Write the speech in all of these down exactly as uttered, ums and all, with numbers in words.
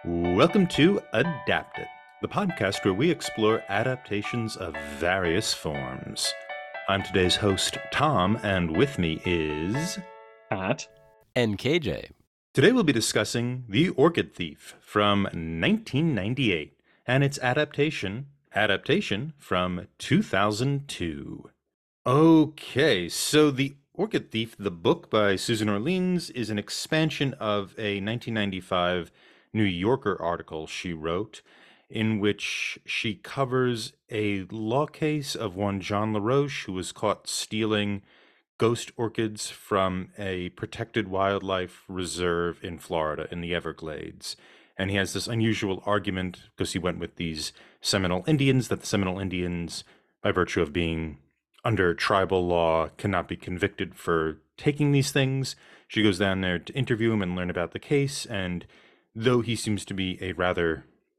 Welcome to Adapted, the podcast where we explore adaptations of various forms. I'm today's host, Tom, and with me is... Pat. And K J. Today we'll be discussing The Orchid Thief from nineteen ninety-eight and its adaptation, adaptation from two thousand two. Okay, so The Orchid Thief, the book by Susan Orleans, is an expansion of a nineteen ninety-five New Yorker article she wrote in which she covers a law case of one John LaRoche who was caught stealing ghost orchids from a protected wildlife reserve in Florida in the Everglades. And he has this unusual argument because he went with these Seminole Indians that the Seminole Indians, by virtue of being under tribal law, cannot be convicted for taking these things. She goes down there to interview him and learn about the case, and though he seems to be a rather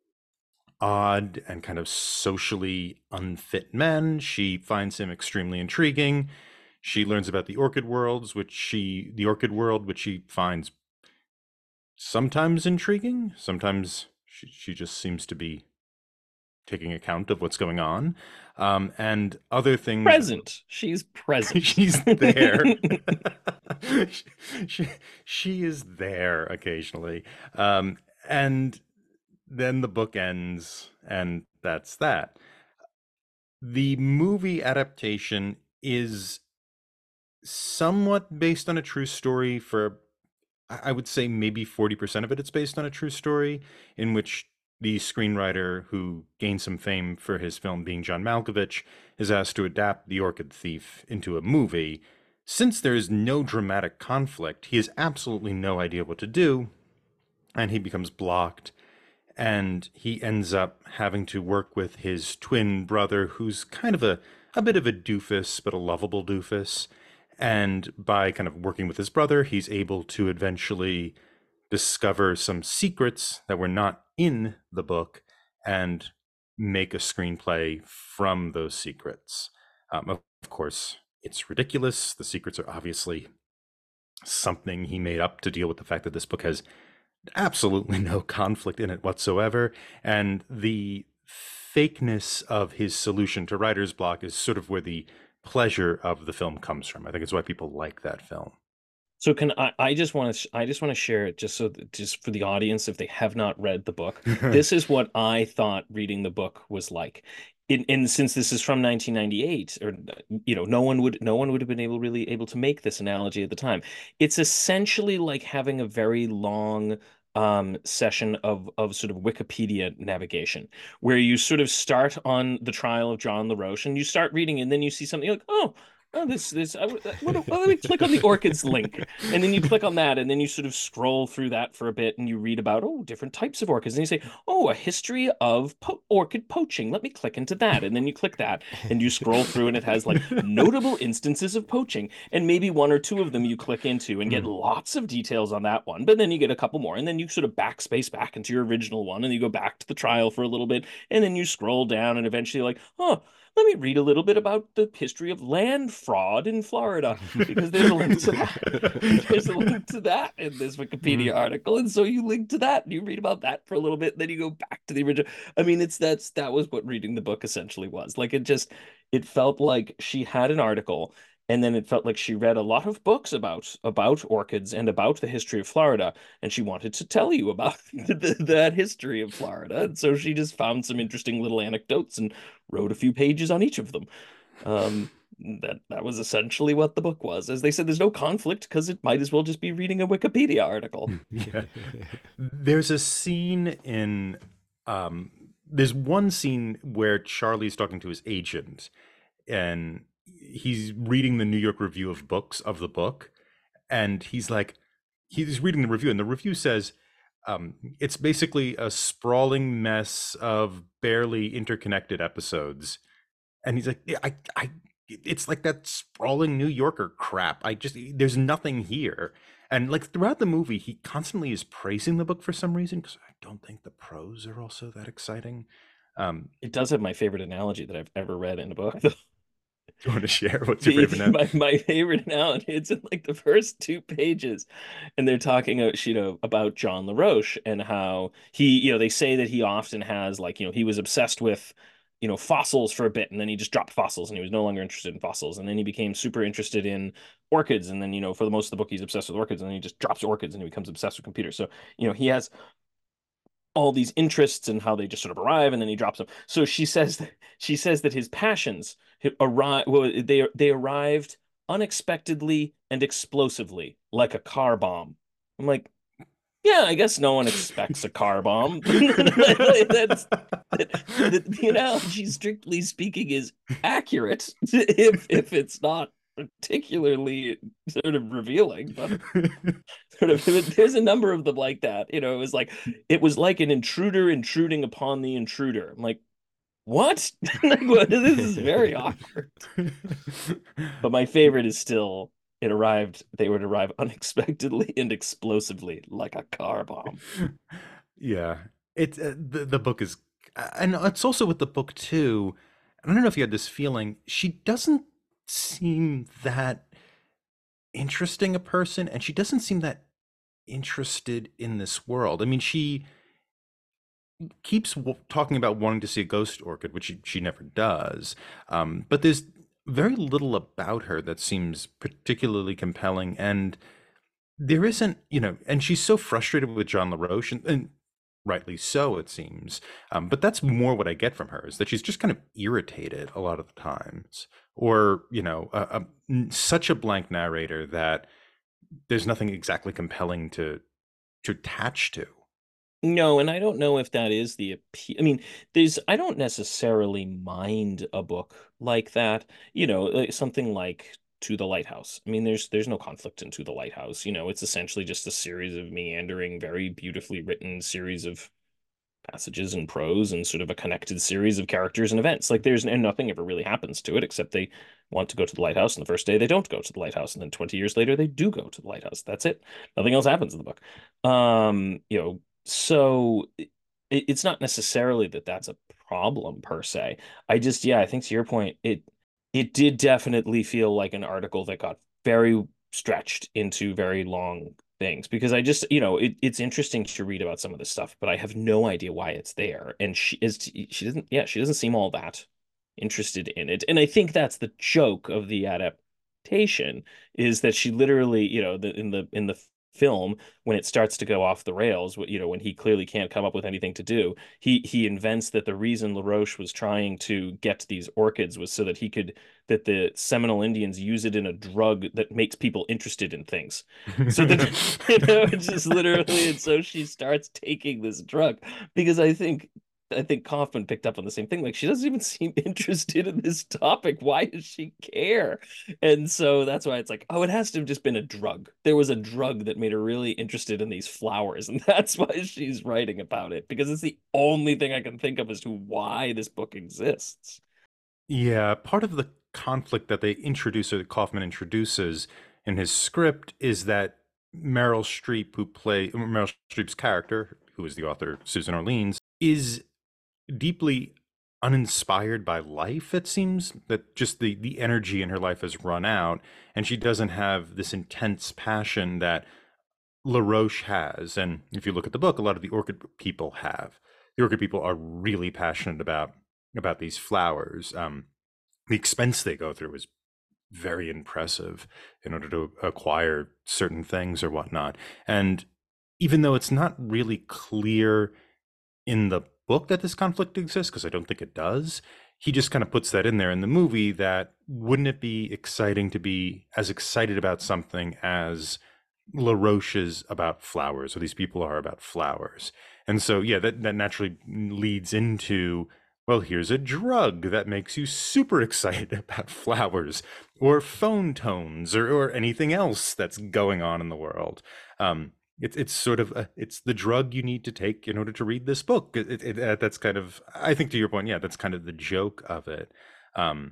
odd and kind of socially unfit man, she finds him extremely intriguing. She learns about the orchid worlds, which she the orchid world, which she finds sometimes intriguing. Sometimes she, she just seems to be taking account of what's going on, um, and other things. Present. She's present. She's there. she, she, she is there occasionally. Um, and then the book ends, and that's that. The movie adaptation is somewhat based on a true story for, I would say maybe forty percent of it, it's based on a true story, in which the screenwriter who gained some fame for his film Being John Malkovich is asked to adapt The Orchid Thief into a movie. Since there is no dramatic conflict, he has absolutely no idea what to do, and he becomes blocked, and he ends up having to work with his twin brother, who's kind of a, a bit of a doofus, but a lovable doofus. And by kind of working with his brother, he's able to eventually discover some secrets that were not in the book and make a screenplay from those secrets. Um, of course, it's ridiculous. The secrets are obviously something he made up to deal with the fact that this book has absolutely no conflict in it whatsoever. And the fakeness of his solution to writer's block is sort of where the pleasure of the film comes from. I think it's why people like that film. So can I, I just want to I just want to share it just so that, just for the audience, if they have not read the book. This is what I thought reading the book was like. In, and since this is from nineteen ninety-eight, or you know, no one would no one would have been able really able to make this analogy at the time. It's essentially like having a very long um session of of sort of Wikipedia navigation, where you sort of start on the trial of John LaRoche and you start reading, and then you see something like, oh, oh, this, this, I, what, what, let me click on the orchids link. And then you click on that, and then you sort of scroll through that for a bit, and you read about, oh, different types of orchids. And you say, oh, a history of po orchid poaching. Let me click into that. And then you click that, and you scroll through, and it has like notable instances of poaching. And maybe one or two of them you click into and get lots of details on that one. But then you get a couple more, and then you sort of backspace back into your original one, and you go back to the trial for a little bit, and then you scroll down, and eventually like, oh, let me read a little bit about the history of land fraud in Florida, because there's a link to that. There's a link to that in this Wikipedia article. And so you link to that and you read about that for a little bit, and then you go back to the original. I mean, it's that's that was what reading the book essentially was. Like, it just it felt like she had an article, and then it felt like she read a lot of books about about orchids and about the history of Florida, and she wanted to tell you about the, that history of Florida. And so she just found some interesting little anecdotes and wrote a few pages on each of them. Um, that that was essentially what the book was. As they said, there's no conflict because it might as well just be reading a Wikipedia article. Yeah. There's a scene in um, there's one scene where Charlie's talking to his agent, and he's reading the New York Review of Books of the book, and he's like, he's reading the review, and the review says, um, it's basically a sprawling mess of barely interconnected episodes. And he's like, yeah, I, I, it's like that sprawling New Yorker crap. I just, there's nothing here. And like throughout the movie, he constantly is praising the book for some reason, because I don't think the prose are also that exciting. Um, it does have my favorite analogy that I've ever read in a book, though. Do you want to share? What's your The, favorite the note? my, my favorite now, it's in like the first two pages, and they're talking, uh, you know, about John LaRoche and how he, you know, they say that he often has like, you know, he was obsessed with, you know, fossils for a bit, and then he just dropped fossils, and he was no longer interested in fossils, and then he became super interested in orchids, and then, you know, for the most of the book, he's obsessed with orchids, and then he just drops orchids, and he becomes obsessed with computers. So, you know, he has all these interests and how they just sort of arrive and then he drops them. So she says that she says that his passions arrive well, they they arrived unexpectedly and explosively like a car bomb. I'm like, yeah, I guess no one expects a car bomb. That's that, that the analogy, strictly speaking, is accurate if if it's not particularly sort of revealing, but sort of there's a number of them like that. You know, it was like it was like an intruder intruding upon the intruder. I'm like, what? Like, what? This is very awkward. But my favorite is still it arrived, they would arrive unexpectedly and explosively like a car bomb. Yeah, it's uh, the the book is, and it's also with the book too. I don't know if you had this feeling. She doesn't seem that interesting a person, and she doesn't seem that interested in this world. I mean, she keeps w- talking about wanting to see a ghost orchid, which she, she never does. Um, but there's very little about her that seems particularly compelling, and there isn't, you know, and she's so frustrated with John LaRoche, and, and rightly so, it seems. Um, but that's more what I get from her is that she's just kind of irritated a lot of the times, or you know, a, a, n- such a blank narrator that there's nothing exactly compelling to to attach to. No, and I don't know if that is the appeal. I mean, there's, I don't necessarily mind a book like that, you know, like something like To the Lighthouse. I mean, there's there's no conflict in To the Lighthouse. You know, it's essentially just a series of meandering, very beautifully written series of passages and prose and sort of a connected series of characters and events. Like there's and nothing ever really happens to it except they want to go to the lighthouse, and the first day they don't go to the lighthouse, and then twenty years later they do go to the lighthouse. That's it. Nothing else happens in the book. Um, you know, so it, it's not necessarily that that's a problem per se. I just, yeah, I think to your point, it it did definitely feel like an article that got very stretched into very long things because I just, you know, it, it's interesting to read about some of this stuff, but I have no idea why it's there. And she is, she doesn't, yeah, she doesn't seem all that interested in it. And I think that's the joke of the adaptation is that she literally, you know, the, in the in the film when it starts to go off the rails, you know, when he clearly can't come up with anything to do, he he invents that the reason LaRoche was trying to get these orchids was so that he could that the Seminole Indians use it in a drug that makes people interested in things. So that you know, it's just literally, and so she starts taking this drug because I think I think Kaufman picked up on the same thing. Like she doesn't even seem interested in this topic. Why does she care? And so that's why it's like, oh, it has to have just been a drug. There was a drug that made her really interested in these flowers, and that's why she's writing about it because it's the only thing I can think of as to why this book exists. Yeah, part of the conflict that they introduce or that Kaufman introduces in his script is that Meryl Streep, who play Meryl Streep's character, who is the author Susan Orleans, is deeply uninspired by life. It seems that just the the energy in her life has run out, and she doesn't have this intense passion that LaRoche has. And if you look at the book, a lot of the orchid people have. The orchid people are really passionate about about these flowers. Um, the expense they go through is very impressive in order to acquire certain things or whatnot. And even though it's not really clear in the book that this conflict exists, because I don't think it does, he just kind of puts that in there in the movie that wouldn't it be exciting to be as excited about something as LaRoche is about flowers, or these people are about flowers. And so, yeah, that, that naturally leads into, well, here's a drug that makes you super excited about flowers or phone tones or, or anything else that's going on in the world. Um, it's it's sort of a, it's the drug you need to take in order to read this book. It, it, it, that's kind of, I think to your point, yeah, that's kind of the joke of it. Um,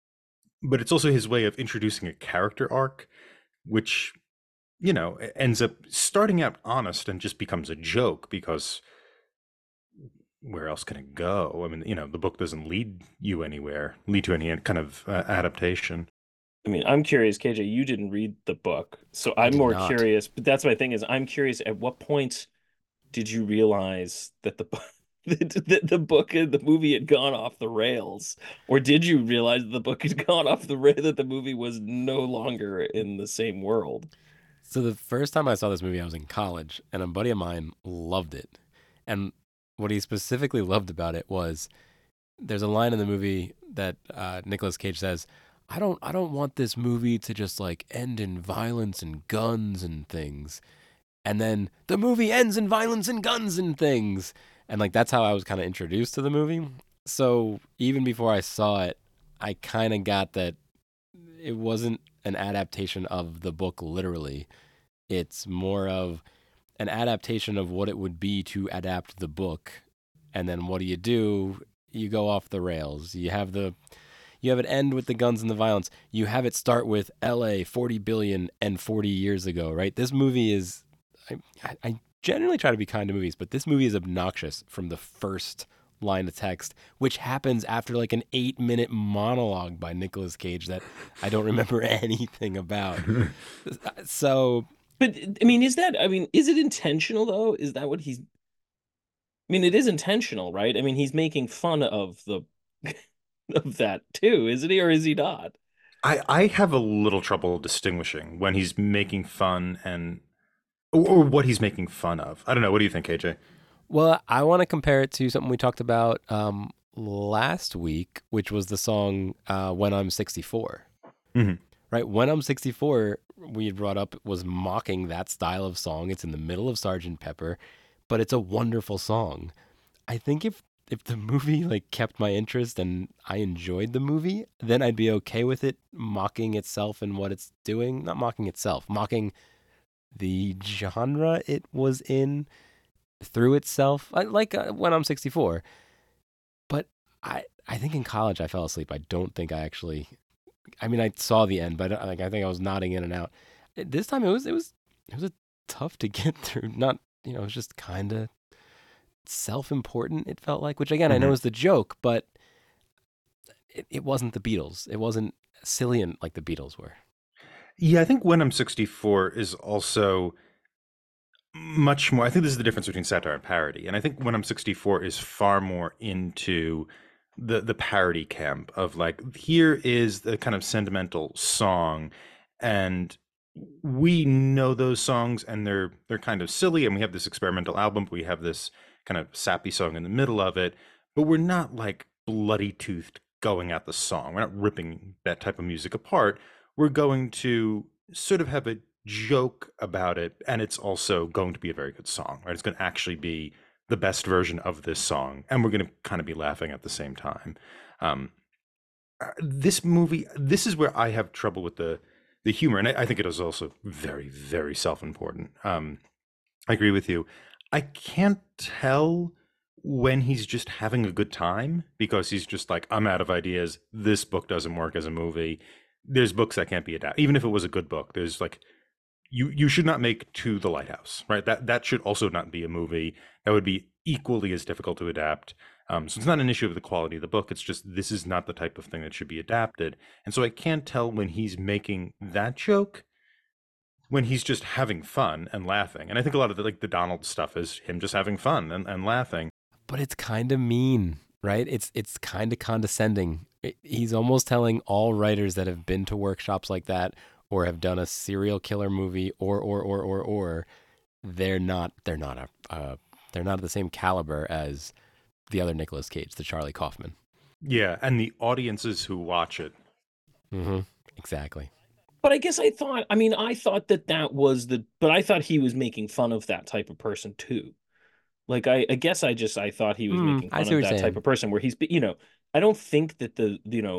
but it's also his way of introducing a character arc, which you know, ends up starting out honest and just becomes a joke because where else can it go? I mean, you know, the book doesn't lead you anywhere, lead to any kind of uh, adaptation. I mean, I'm curious, K J, you didn't read the book, so I I'm did more not. curious, but that's my thing is I'm curious at what point did you realize that the that that the book and the movie had gone off the rails? Or did you realize the book had gone off the rail that the movie was no longer in the same world? So the first time I saw this movie, I was in college, and a buddy of mine loved it. And what he specifically loved about it was there's a line in the movie that uh, Nicolas Cage says, "I don't, I don't want this movie to just like end in violence and guns and things." And then the movie ends in violence and guns and things, and like that's how I was kind of introduced to the movie. So even before I saw it, I kind of got that it wasn't an adaptation of the book literally. It's more of an adaptation of what it would be to adapt the book. And then what do you do? You go off the rails. You have the you have it end with the guns and the violence. You have it start with L A forty billion and forty years ago, right? This movie is I, I generally try to be kind to movies, but this movie is obnoxious from the first line of text, which happens after like an eight minute monologue by Nicolas Cage that I don't remember anything about. So But I mean, is that I mean, is it intentional though? Is that what he's I mean, it is intentional, right? I mean, he's making fun of the of that too, isn't he? Or is he not? I, I have a little trouble distinguishing when he's making fun and or, or what he's making fun of. I don't know. What do you think, K J? well, I want to compare it to something we talked about um, last week, which was the song uh, "When I'm sixty-four." Hmm. Right, "When I'm sixty-four," we had brought up was mocking that style of song. It's in the middle of Sergeant Pepper, but it's a wonderful song. I think if if the movie like kept my interest and I enjoyed the movie, then I'd be okay with it mocking itself and what it's doing. Not mocking itself, mocking the genre it was in through itself. I, like uh, When I'm sixty-four. But I I think in college I fell asleep. I don't think I actually. I mean, I saw the end, but I, like I think I was nodding in and out. This time it was it was it was a tough to get through. Not you know it was just kind of self-important. It felt like, which again I know Hmm. is the joke, but it, it wasn't the Beatles. It wasn't silly like the Beatles were. Yeah, I think When I'm sixty-four is also much more. I think this is the difference between satire and parody. And I think When I'm sixty-four is far more into the the parody camp of like, here is the kind of sentimental song, and we know those songs and they're they're kind of silly, and we have this experimental album, but we have this kind of sappy song in the middle of it, but we're not like bloody toothed going at the song. We're not ripping that type of music apart. We're going to sort of have a joke about it, and it's also going to be a very good song, right? It's going to actually be the best version of this song, and we're going to kind of be laughing at the same time. Um, uh, this movie, this is where I have trouble with the the humor, and I, I think it is also very, very self-important. Um, I agree with you. I can't tell when he's just having a good time because he's just like, I'm out of ideas. This book doesn't work as a movie. There's books that can't be adapted. Even if it was a good book, there's like you you should not make To the Lighthouse, right? That that should also not be a movie. That would be equally as difficult to adapt. Um, so it's not an issue of the quality of the book. It's just this is not the type of thing that should be adapted. And so I can't tell when he's making that joke when he's just having fun and laughing. And I think a lot of the like the Donald stuff is him just having fun and, and laughing. But it's kind of mean, right? It's it's kind of condescending. It, he's almost telling all writers that have been to workshops like that or have done a serial killer movie or or or or or they're not they're not a uh, they're not of the same caliber as the other Nicolas Cage, the Charlie Kaufman. Yeah, and the audiences who watch it. Mm-hmm. Exactly. But I guess I thought, I mean, I thought that that was the, but I thought he was making fun of that type of person too. Like, I, I guess I just, I thought he was Mm, making I fun see what of you're that type saying. of person where he's, you know, I don't think that the, you know,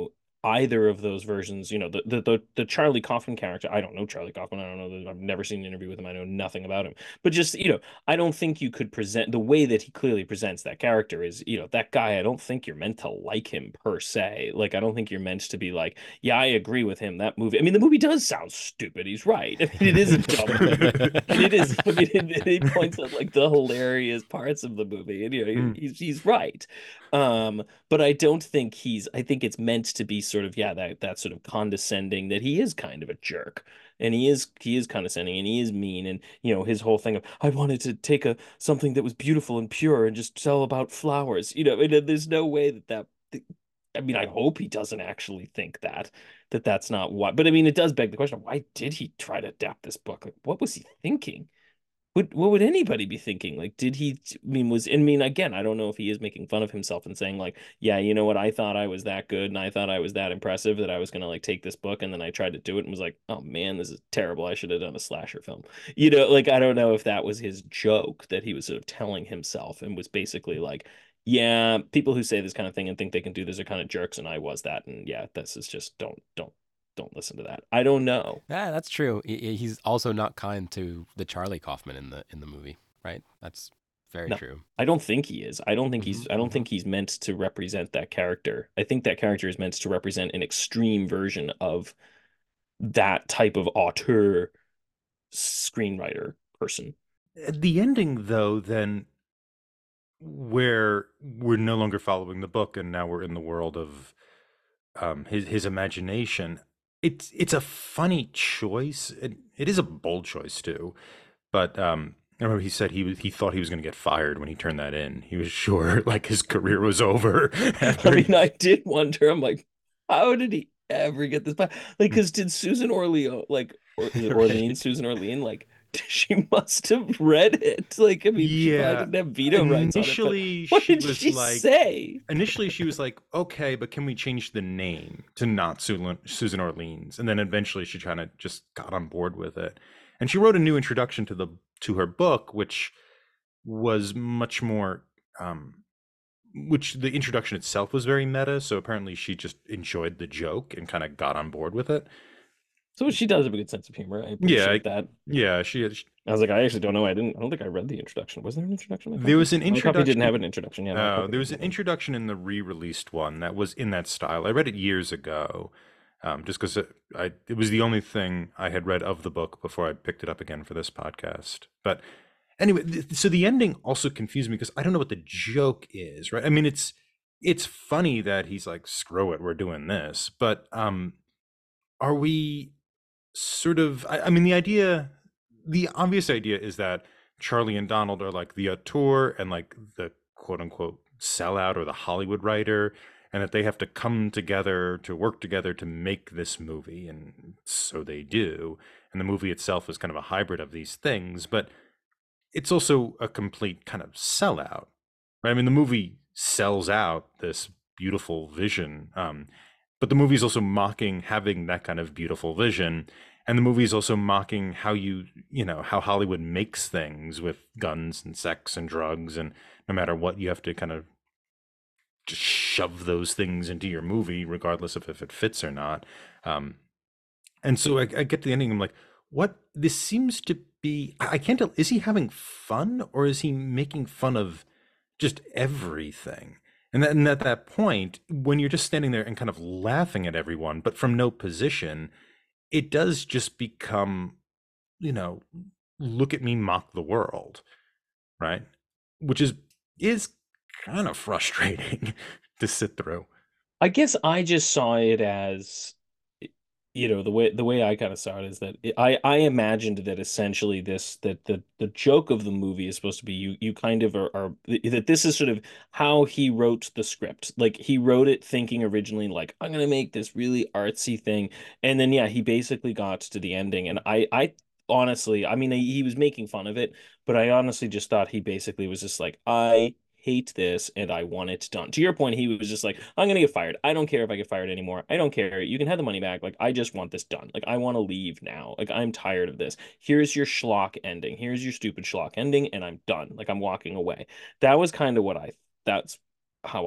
either of those versions, you know, the, the the the Charlie Kaufman character. I don't know Charlie Kaufman. I don't know. I've never seen an interview with him. I know nothing about him. But just, you know, I don't think you could present the way that he clearly presents that character is, you know, that guy. I don't think you're meant to like him per se. Like, I don't think you're meant to be like, yeah, I agree with him. That movie. I mean, the movie does sound stupid. He's right. I mean, it is a dumb movie. And it is. I mean, it, it points out like the hilarious parts of the movie, and you know, Mm. he's he's right. Um, but I don't think he's. I think it's meant to be sort of, yeah, that that sort of condescending, that he is kind of a jerk, and he is he is condescending, and he is mean, and you know his whole thing of, I wanted to take a something that was beautiful and pure and just tell about flowers. You know, and there's no way that that. I mean, I hope he doesn't actually think that that that's not what. But I mean, it does beg the question: why did he try to adapt this book? Like, what was he thinking? What what would anybody be thinking? Like, did he, I mean, was, I mean, again, I don't know if he is making fun of himself and saying like, yeah, you know what, I thought I was that good and I thought I was that impressive that I was gonna like take this book, and then I tried to do it and was like, oh man, this is terrible. I should have done a slasher film. You know, like, I don't know if that was his joke that he was sort of telling himself, and was basically like, yeah, people who say this kind of thing and think they can do this are kind of jerks, and I was that, and yeah, this is just, don't don't don't listen to that. I don't know. Yeah, that's true. He, he's also not kind to the Charlie Kaufman in the in the movie, right? That's very No, true. I don't think he is. I don't think Mhm, he's I don't mhm. think he's meant to represent that character. I think that character is meant to represent an extreme version of that type of auteur screenwriter person. The ending, though, then where we're no longer following the book and now we're in the world of um, his his imagination. It's it's a funny choice. It, it is a bold choice too. But um, I remember he said he was he thought he was going to get fired when he turned that in. He was sure like his career was over I after he. mean, I did wonder. I'm like, how did he ever get this back? Like, because did Susan Orlean, like, or is it Orlean, Right. Susan Orlean, like, she must have read it. Like, I mean, she probably Yeah. didn't have veto rights on it, but Initially, what she did was she like, say? initially she was like, okay, but can we change the name to not Susan, Susan Orleans? And then eventually she kind of just got on board with it. And she wrote a new introduction to the to her book, which was much more um which the introduction itself was very meta. So apparently she just enjoyed the joke and kind of got on board with it. So she does have a good sense of humor. I Yeah, appreciate that. yeah, she had, I was like, I actually don't know. I didn't. I don't think I read the introduction. Was there an introduction? My there copy? was an My copy introduction. didn't have an introduction. Yeah, my Uh, copy there was an didn't have one. introduction in the re-released one that was in that style. I read it years ago, um, just because it, I it was the only thing I had read of the book before I picked it up again for this podcast. But anyway, th- so the ending also confused me because I don't know what the joke is, right? I mean, it's it's funny that he's like, "Screw it, we're doing this," but um, are we sort of? I, I mean, the idea, the obvious idea is that Charlie and Donald are like the auteur and like the quote unquote sellout or the Hollywood writer, and that they have to come together to work together to make this movie. And so they do. And the movie itself is kind of a hybrid of these things, but it's also a complete kind of sellout, right? I mean, the movie sells out this beautiful vision, um, but the movie is also mocking having that kind of beautiful vision, and the movie is also mocking how you, you know, how Hollywood makes things with guns and sex and drugs, and no matter what, you have to kind of just shove those things into your movie, regardless of if it fits or not. Um, and so I, I get to the ending. I'm like, what? This seems to be. I I can't tell. Is he having fun or is he making fun of just everything? And, that, and at that point, when you're just standing there and kind of laughing at everyone, but from no position, it does just become, you know, look at me mock the world, right? Which is is kind of frustrating to sit through. I guess I just saw it as, you know, the way the way I kind of saw it is that it, I I imagined that essentially this that the the joke of the movie is supposed to be, you you kind of are, are that this is sort of how he wrote the script. Like, he wrote it thinking originally like, I'm gonna make this really artsy thing, and then yeah, he basically got to the ending, and I I honestly, I mean, he was making fun of it, but I honestly just thought he basically was just like, I hate this and I want it done. To your point, he was just like, I'm gonna get fired. I don't care if I get fired anymore. I don't care. You can have the money back. Like, I just want this done. Like, I want to leave now. Like, I'm tired of this. Here's your schlock ending. Here's your stupid schlock ending, and I'm done. Like, I'm walking away. That was kind of what I, that's how I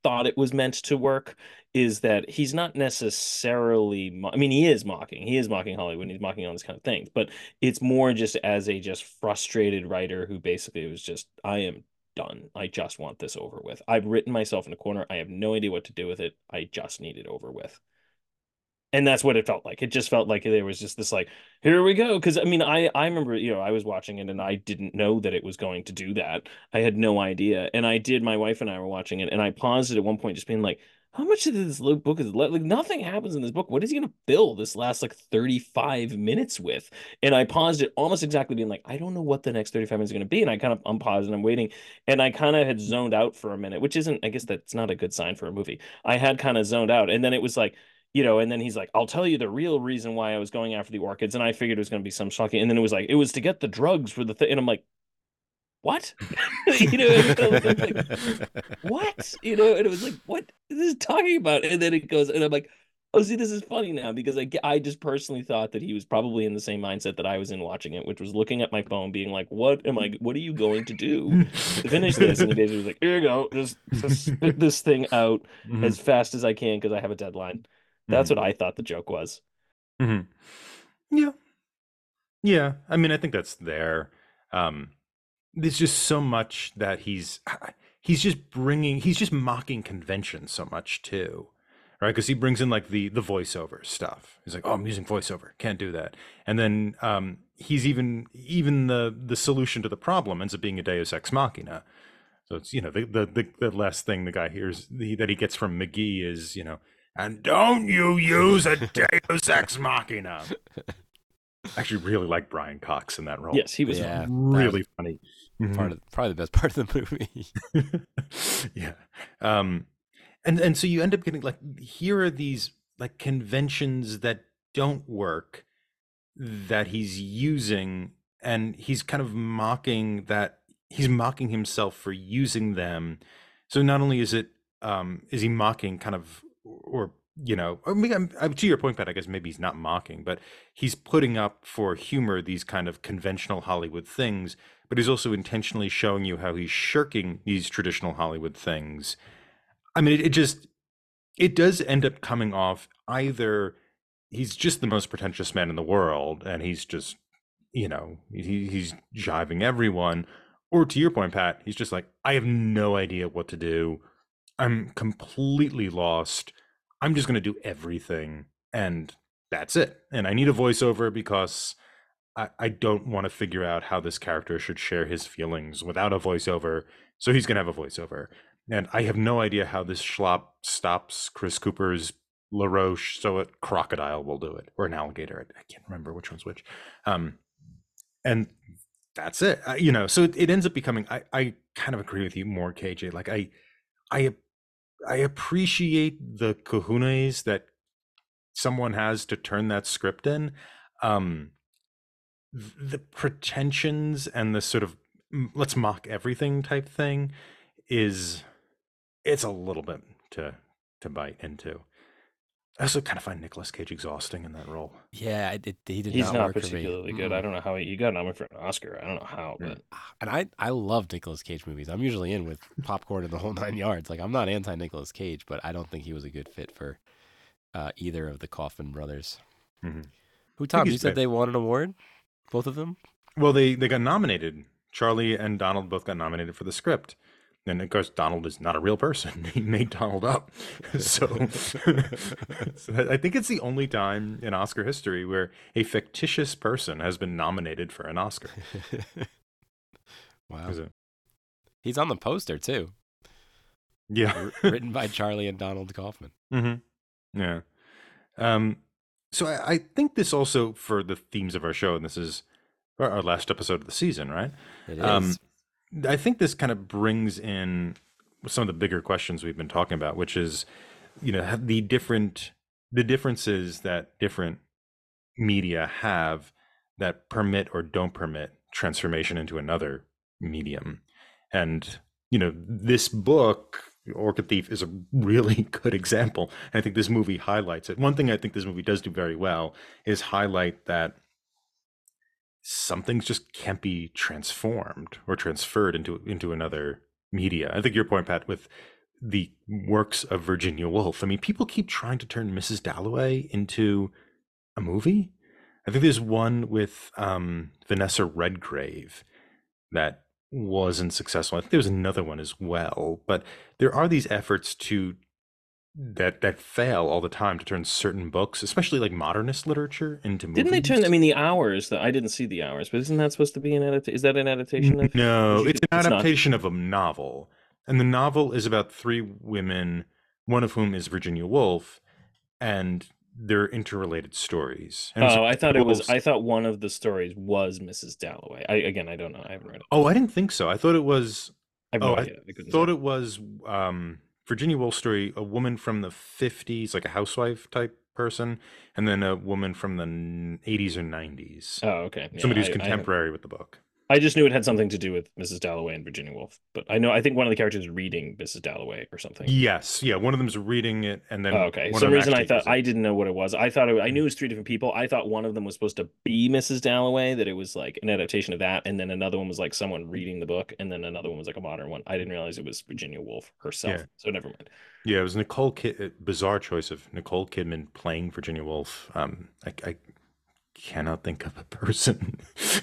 thought it was meant to work is that he's not necessarily, mo- I mean, he is mocking, he is mocking Hollywood, and he's mocking all these kind of things, but it's more just as a just frustrated writer who basically was just, I am done. I just want this over with. I've written myself in a corner. I have no idea what to do with it. I just need it over with. And that's what it felt like. It just felt like there was just this like, here we go. Because I mean, I I remember, you know, I was watching it and I didn't know that it was going to do that. I had no idea. And I did. My wife and I were watching it, and I paused it at one point, just being like, how much of this li- book is le- like nothing happens in this book? What is he going to fill this last like thirty-five minutes with? And I paused it almost exactly, being like, I don't know what the next thirty-five minutes is going to be. And I kind of unpaused and I'm waiting, and I kind of had zoned out for a minute, which isn't, I guess that's not a good sign for a movie. I had kind of zoned out, and then it was like, you know, and then he's like, I'll tell you the real reason why I was going after the orchids. And I figured it was going to be some shocking. And then it was like, it was to get the drugs for the thing. And I'm like, what? You know, it was, I was like, what? You know, and it was like, what is this talking about? And then it goes, and I'm like, oh, see, this is funny now, because I, I just personally thought that he was probably in the same mindset that I was in watching it, which was looking at my phone, being like, what am I, what are you going to do to finish this? And he basically was like, here you go, just, just spit this thing out Mhm. as fast as I can because I have a deadline. That's Mhm. what I thought the joke was. Mhm. Yeah. Yeah. I mean, I think that's there. Um, there's just so much that he's he's just bringing he's just mocking convention so much too, right? Because he brings in like the the voiceover stuff. He's like, oh, I'm using voiceover, can't do that. And then um, he's even even the the solution to the problem ends up being a Deus Ex Machina. So it's, you know, the the the, the last thing the guy hears the, that he gets from McGee is, you know, and don't you use a Deus Ex Machina. I actually really like Brian Cox in that role. Yes, he was Yeah, that really was funny. part of probably the best part of the movie. Yeah. Um, and and so you end up getting like, here are these like conventions that don't work that he's using, and he's kind of mocking that he's mocking himself for using them. So not only is it um is he mocking kind of, or you know, I mean, I'm, I'm, to your point, Pat, I guess maybe he's not mocking, but he's putting up for humor these kind of conventional Hollywood things, but he's also intentionally showing you how he's shirking these traditional Hollywood things. I mean, it, it just it does end up coming off either he's just the most pretentious man in the world and he's just, you know, he, he's jiving everyone, or to your point, Pat, he's just like, I have no idea what to do. I'm completely lost. I'm just going to do everything, and that's it. And I need a voiceover because I, I don't want to figure out how this character should share his feelings without a voiceover. So he's going to have a voiceover. And I have no idea how this schlop stops Chris Cooper's LaRoche, so a crocodile will do it, or an alligator. I, I can't remember which one's which. Um, and that's it. I, you know, so it, it ends up becoming, I, I kind of agree with you more, K J. Like, I, I, I appreciate the cojones that someone has to turn that script in. Um, the pretensions and the sort of let's mock everything type thing is, it's a little bit to to bite into. I also kind of find Nicolas Cage exhausting in that role. Yeah, it, it, he did He's not, not work for me. particularly good. I don't know how he, he got nominated for an Oscar. I don't know how, Yeah. but And I, I love Nicolas Cage movies. I'm usually in with popcorn and the whole nine yards. Like, I'm not anti Nicolas Cage, but I don't think he was a good fit for uh, either of the Kaufman brothers. Mhm. Who, Tom, you he's said great. they won an award? Both of them? Well, they they got nominated. Charlie and Donald both got nominated for the script. And of course, Donald is not a real person. He made Donald up. So, so I think it's the only time in Oscar history where a fictitious person has been nominated for an Oscar. Wow. Is it? He's on the poster, too. Yeah. R- written by Charlie and Donald Kaufman. Mm-hmm. Yeah. Um, so I, I think this also, for the themes of our show, and this is our, our last episode of the season, right? It is. Um, I think this kind of brings in some of the bigger questions we've been talking about, which is, you know, the different the differences that different media have that permit or don't permit transformation into another medium. And, you know, this book, Orchid Thief, is a really good example. And I think this movie highlights it. One thing I think this movie does do very well is highlight that some things just can't be transformed or transferred into into another media. I think your point, Pat, with the works of Virginia Woolf. I mean, people keep trying to turn Missus Dalloway into a movie. I think there's one with um, Vanessa Redgrave that wasn't successful. I think there was another one as well, but there are these efforts to that that fail all the time to turn certain books, especially like modernist literature, into Didn't they turn? I movies. mean, the Hours. The, I didn't see the Hours, but isn't that supposed to be an edit? Is that an adaptation of No, it's Virginia? an It's not. adaptation of a novel, and the novel is about three women, one of whom is Virginia Woolf, and they're interrelated stories. And so Oh, I thought it was. Woolf's. I thought one of the stories was Missus Dalloway. I again, I don't know. I haven't read it. Oh, I didn't think so. I thought it was. I have Oh, no I idea. I couldn't thought say. it was um, Virginia Woolf's story, a woman from the fifties, like a housewife type person, and then a woman from the eighties or nineties, Oh, okay. Yeah, somebody who's I, I have. contemporary with the book. I just knew it had something to do with Missus Dalloway and Virginia Woolf, but I know I think one of the characters is reading Missus Dalloway or something. Yes, yeah, one of them's reading it, and then Oh, okay. one Some of them reason I actually thought is I it. didn't know what it was. I thought it, I knew it was three different people. I thought one of them was supposed to be Missus Dalloway, that it was like an adaptation of that, and then another one was like someone reading the book, and then another one was like a modern one. I didn't realize it was Virginia Woolf herself. Yeah, So never mind. yeah, it was Nicole Kid. Bizarre choice of Nicole Kidman playing Virginia Woolf. Um, I, I cannot think of a person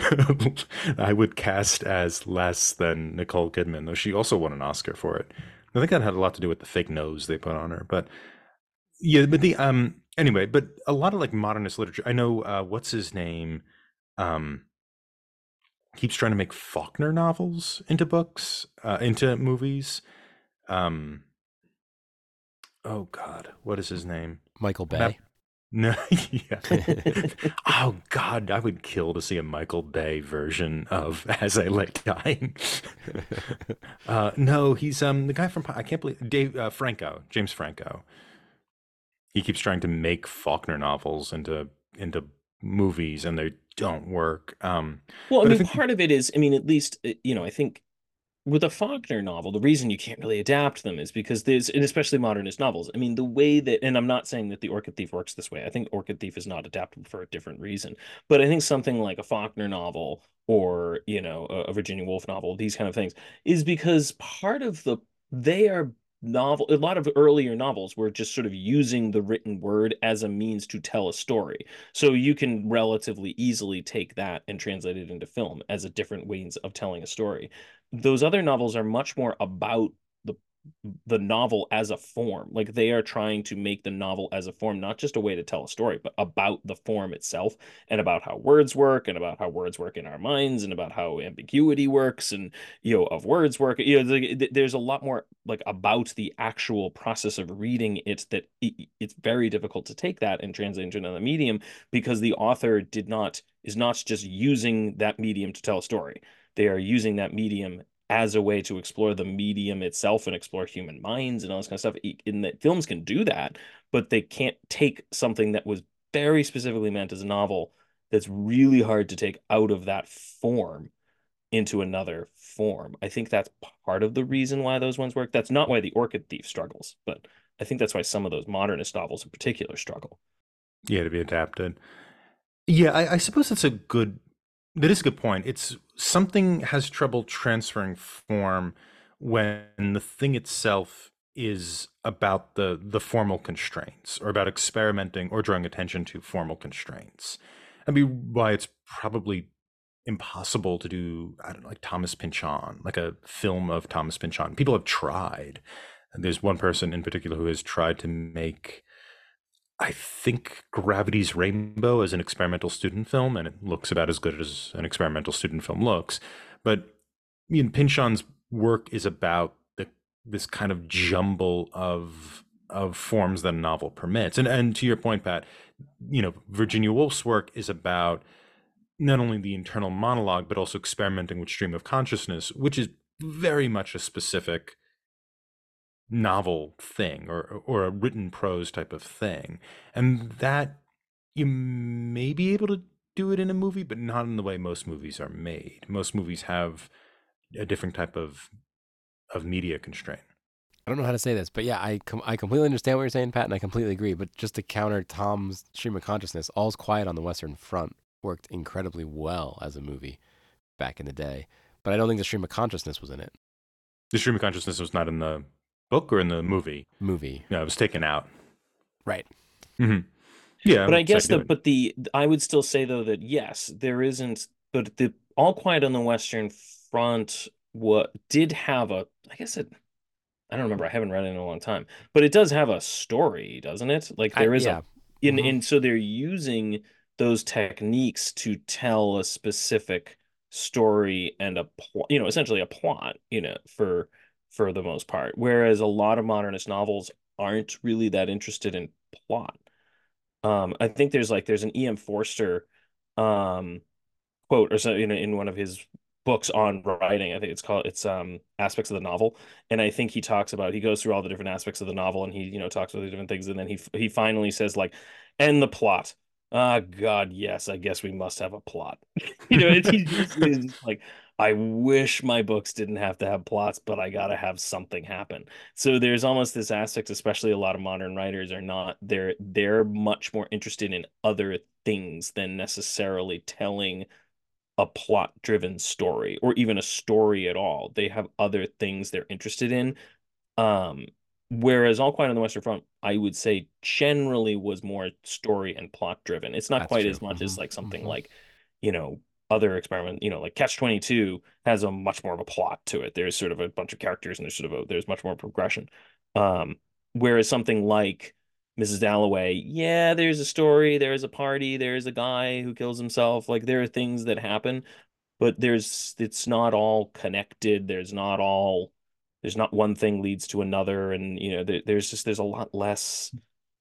I would cast as less than Nicole Kidman, though she also won an Oscar for it. I think that had a lot to do with the fake nose they put on her. But yeah, but the um anyway, but a lot of like modernist literature. I know uh what's his name? Um keeps trying to make Faulkner novels into books, uh into movies. Um oh God, what is his name? Michael Not Bay. No, yeah. Oh God, I would kill to see a Michael Bay version of As I Lay Dying. uh, no, he's um the guy from I can't believe Dave uh, Franco, James Franco. He keeps trying to make Faulkner novels into into movies, and they don't work. Um, Well, I but I mean, think part of it is, I mean, at least, uh, you know, I think with a Faulkner novel, the reason you can't really adapt them is because there's, and especially modernist novels. I mean, the way that, and I'm not saying that the Orchid Thief works this way. I think Orchid Thief is not adaptable for a different reason. But I think something like a Faulkner novel or, you know, a, a Virginia Woolf novel, these kind of things, is because part of the, they are novel, a lot of earlier novels were just sort of using the written word as a means to tell a story. So you can relatively easily take that and translate it into film as a different ways of telling a story. Those other novels are much more about the the novel as a form. Like they are trying to make the novel as a form, not just a way to tell a story, but about the form itself and about how words work and about how words work in our minds and about how ambiguity works and, you know, of words work. You know, there's a lot more like about the actual process of reading it that it's very difficult to take that and translate into another medium because the author did not is not just using that medium to tell a story. They are using that medium as a way to explore the medium itself and explore human minds and all this kind of stuff. In that films can do that, but they can't take something that was very specifically meant as a novel that's really hard to take out of that form into another form. I think that's part of the reason why those ones work. That's not why the Orchid Thief struggles, but I think that's why some of those modernist novels in particular struggle. yeah, to be adapted. Yeah, I, I suppose that's a good. That is a good point. It's something has trouble transferring form when the thing itself is about the the formal constraints or about experimenting or drawing attention to formal constraints. I mean, why it's probably impossible to do, I don't know, like Thomas Pynchon, like a film of Thomas Pynchon. People have tried. And there's one person in particular who has tried to make, I think, Gravity's Rainbow as an experimental student film, and it looks about as good as an experimental student film looks. But you know, Pynchon's work is about the this kind of jumble of of forms that a novel permits. And and to your point, Pat, you know, Virginia Woolf's work is about not only the internal monologue, but also experimenting with stream of consciousness, which is very much a specific novel thing or or a written prose type of thing. And that you may be able to do it in a movie, but not in the way most movies are made. Most movies have a different type of of media constraint. I don't know how to say this, but yeah, I com- I completely understand what you're saying, Pat, and I completely agree. But just to counter Tom's stream of consciousness, All's Quiet on the Western Front worked incredibly well as a movie back in the day. But I don't think the stream of consciousness was in it. The stream of consciousness was not in the book or in the movie? movie. No, it was taken out. Right. hmm Yeah, But I what's that guess the doing? but the I would still say though that yes, there isn't. But the All Quiet on the Western Front what did have a. I guess it. I don't remember. I haven't read it in a long time, but it does have a story, doesn't it? Like I there is a yeah. in hmm and so they're using those techniques to tell a specific story and a plot, you know, essentially a plot, you know, for for the most part. Whereas a lot of modernist novels aren't really that interested in plot. Um, I think there's like there's an E M. Forster um quote or so in in one of his books on writing. I think it's called it's um aspects of the novel, and I think he talks about he goes through all the different aspects of the novel, and he you know talks about the different things, and then he he finally says like, and the plot. Ah, God, yes, I guess we must have a plot. You know, it's he's just, he's just like, I wish my books didn't have to have plots, but I gotta have something happen. So there's almost this aspect, especially a lot of modern writers are not, they're they're much more interested in other things than necessarily telling a plot driven story or even a story at all. They have other things they're interested in. Um, Whereas All Quiet on the Western Front, I would say generally was more story and plot driven. It's not That's quite true. as much hmm as like something hmm like, you know, other experiment, you know, like Catch twenty-two has a much more of a plot to it. There's sort of a bunch of characters and there's sort of a, there's much more progression. Um, Whereas something like Missus Dalloway, yeah, there's a story, there's a party, there's a guy who kills himself. Like there are things that happen, but there's it's not all connected. There's not all there's not one thing leads to another, and you know there, there's just there's a lot less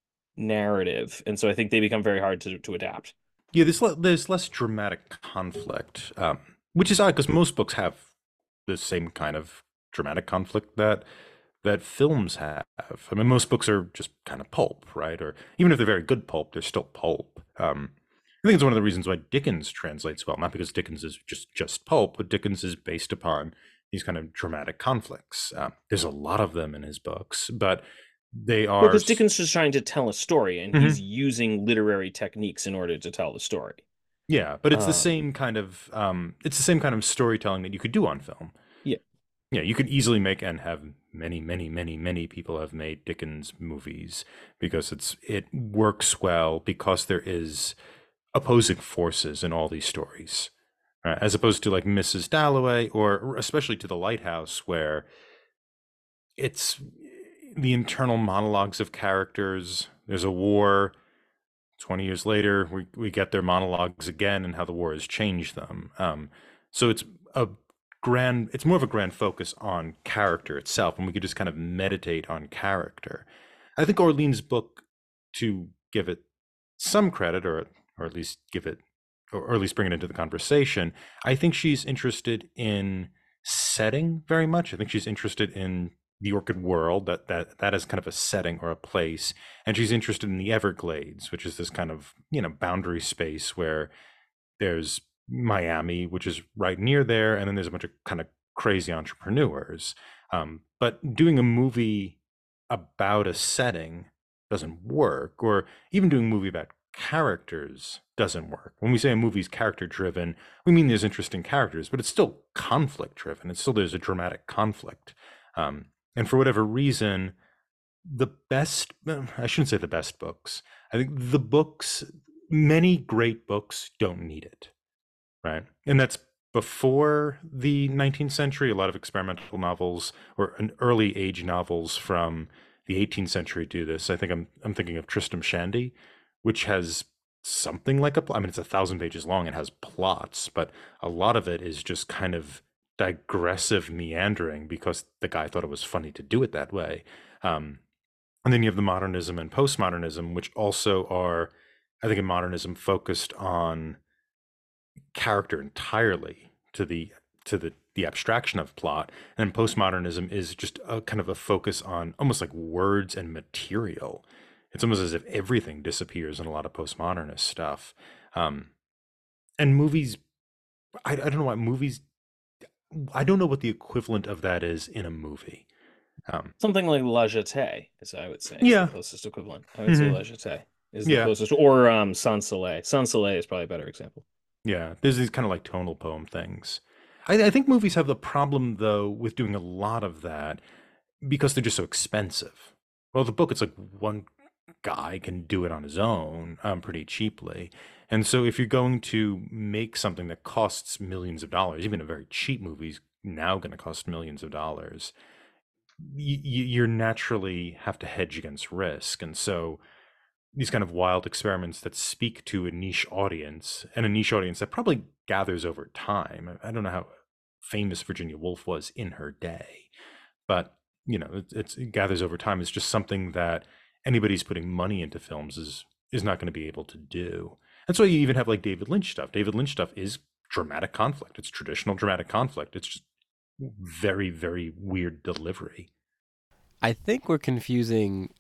narrative, and so I think they become very hard to to adapt. Yeah, there's le- there's less dramatic conflict, um, which is odd because most books have the same kind of dramatic conflict that that films have. I mean, most books are just kind of pulp, right? Or even if they're very good pulp, they're still pulp. Um, I think it's one of the reasons why Dickens translates well, not because Dickens is just just pulp, but Dickens is based upon these kind of dramatic conflicts. Um, there's a lot of them in his books, but they Well, are. because Dickens is trying to tell a story, and he's Mhm. using literary techniques in order to tell the story. Yeah, but it's the Um, same kind of um, it's the same kind of storytelling that you could do on film. yeah. Yeah, you could easily make and have many, many, many, many people have made Dickens movies because it's it works well because there is opposing forces in all these stories, right? As opposed to like Missus Dalloway or especially to The Lighthouse, where it's the internal monologues of characters. There's a war. twenty years later, we, we get their monologues again and how the war has changed them. Um, so it's a grand, it's more of a grand focus on character itself, and we could just kind of meditate on character. I think Orlean's book, to give it some credit, or or at least give it, or, or at least bring it into the conversation, I think she's interested in setting very much. I think she's interested in the orchid world, that that that is kind of a setting or a place, and she's interested in the Everglades, which is this kind of you know boundary space where there's Miami, which is right near there, and then there's a bunch of kind of crazy entrepreneurs. Um, but doing a movie about a setting doesn't work, or even doing a movie about characters doesn't work. When we say a movie's character driven, we mean there's interesting characters, but it's still conflict driven. It's still there's a dramatic conflict. Um, and for whatever reason, the best, I shouldn't say the best books. I think the books, many great books don't need it, right? And that's before the nineteenth century. A lot of experimental novels or an early age novels from the eighteenth century do this. I think I'm I'm thinking of Tristram Shandy, which has something like a plot. I mean, it's a thousand pages long and has plots, but a lot of it is just kind of digressive meandering because the guy thought it was funny to do it that way. Um, and then you have the modernism and postmodernism, which also are, I think, in modernism focused on character entirely to the to the the abstraction of plot, and postmodernism is just a kind of a focus on almost like words and material. It's almost as if everything disappears in a lot of postmodernist stuff. Um, and movies, I, I don't know what movies, I don't know what the equivalent of that is in a movie. Um, Something like La Jetée, as I would say, is the yeah. closest equivalent. I would say hmm La Jetée is the Yeah. closest, or um, Sans Soleil. Sans Soleil is probably a better example. Yeah. There's these kind of like tonal poem things. I, I think movies have the problem, though, with doing a lot of that, because they're just so expensive. Well, the book, it's like one guy can do it on his own um, pretty cheaply. And so if you're going to make something that costs millions of dollars, even a very cheap movie's now going to cost millions of dollars, you, you naturally have to hedge against risk. And so these kind of wild experiments that speak to a niche audience, and a niche audience that probably gathers over time. I don't know how famous Virginia Woolf was in her day, but you know, it, it's, it gathers over time. It's just something that anybody who's putting money into films is is not going to be able to do. That's why you even have like David Lynch stuff. David Lynch stuff is dramatic conflict. It's traditional dramatic conflict. It's just very, very weird delivery. I think we're confusing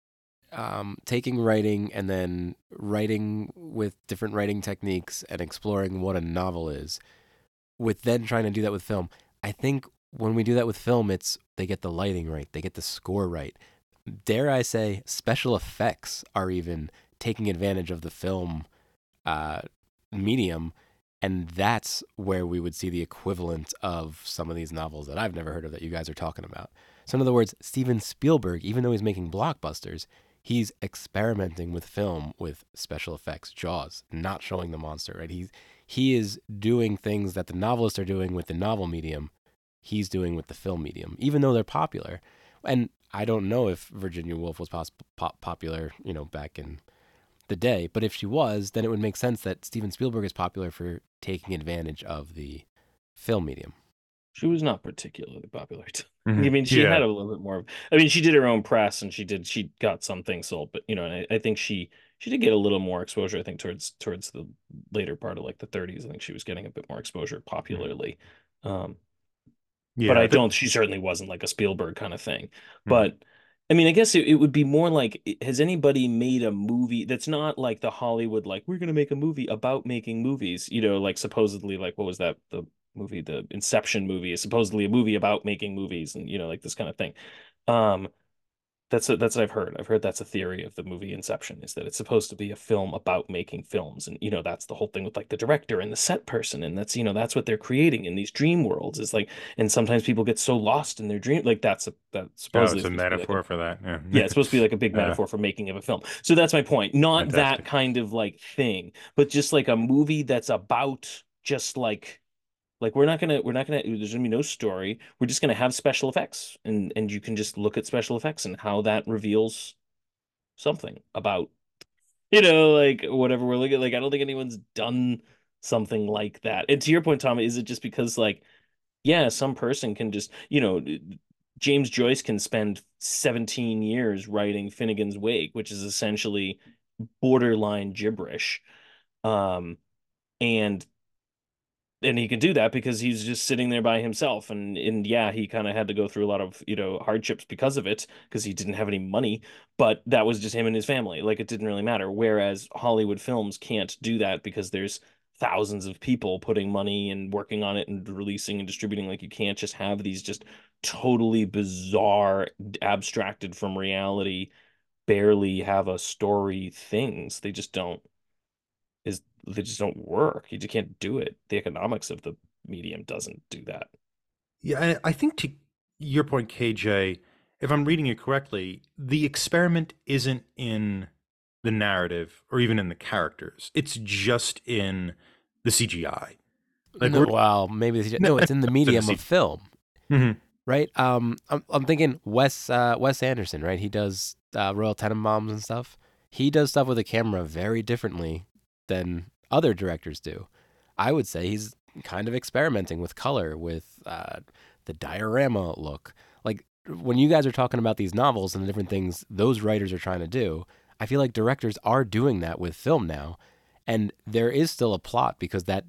um, taking writing and then writing with different writing techniques and exploring what a novel is, with then trying to do that with film. I think when we do that with film, it's they get the lighting right, they get the score right. Dare I say, special effects are even taking advantage of the film uh, medium, and that's where we would see the equivalent of some of these novels that I've never heard of that you guys are talking about. So in other words, Steven Spielberg, even though he's making blockbusters, he's experimenting with film with special effects. Jaws, not showing the monster, right? He's he is doing things that the novelists are doing with the novel medium, he's doing with the film medium, even though they're popular. And I don't know if Virginia Woolf was pos- pop- popular, you know, back in the day, but if she was, then it would make sense that Steven Spielberg is popular for taking advantage of the film medium. She was not particularly popular. Mm-hmm. I mean, she yeah. had a little bit more of, I mean, she did her own press and she did, she got some things sold, but you know, and I, I think she, she did get a little more exposure, I think towards, towards the later part of like the thirties. I think she was getting a bit more exposure popularly. Um, Yeah, but I the- don't, she certainly wasn't like a Spielberg kind of thing. Mhm. But I mean, I guess it, it would be more like, has anybody made a movie that's not like the Hollywood, like, we're going to make a movie about making movies, you know, like supposedly, like, what was that? The movie, the Inception movie is supposedly a movie about making movies and, you know, like this kind of thing. Um, that's a, that's what I've heard. I've heard that's a theory of the movie Inception, is that it's supposed to be a film about making films, and you know that's the whole thing with like the director and the set person, and that's you know that's what they're creating in these dream worlds. Is like, and sometimes people get so lost in their dream, like that's a that oh, supposedly it's a is supposed to be metaphor like a, for that. Yeah, yeah, it's supposed to be like a big Uh, metaphor for making of a film. So that's my point. Not that Fantastic. kind of like thing, but just like a movie that's about just like like we're not gonna we're not gonna there's gonna be no story. We're just gonna have special effects, and and you can just look at special effects and how that reveals something about you know like whatever we're looking at. Like I don't think anyone's done something like that. And to your point, Tom, is it just because like yeah, some person can just you know James Joyce can spend seventeen years writing Finnegan's Wake, which is essentially borderline gibberish. Um, and and he could do that because he's just sitting there by himself, and and yeah, he kind of had to go through a lot of you know hardships because of it, because he didn't have any money, but that was just him and his family, like it didn't really matter. Whereas Hollywood films can't do that because there's thousands of people putting money and working on it and releasing and distributing. Like you can't just have these just totally bizarre, abstracted from reality, barely have a story things. They just don't is they just don't work. You just can't do it. The economics of the medium doesn't do that. Yeah, I I think to your point, K J, if I'm reading it correctly, the experiment isn't in the narrative or even in the characters. It's just in the C G I. Like no, we're well, maybe it's, No, no, it's in the it's in the medium C- of film, Mhm. right? Um, I'm I'm thinking Wes uh, Wes Anderson, right? He does uh, Royal Tenenbaums and stuff. He does stuff with a camera very differently than other directors do. I would say he's kind of experimenting with color, with uh, the diorama look. Like when you guys are talking about these novels and the different things those writers are trying to do, I feel like directors are doing that with film now, and there is still a plot because that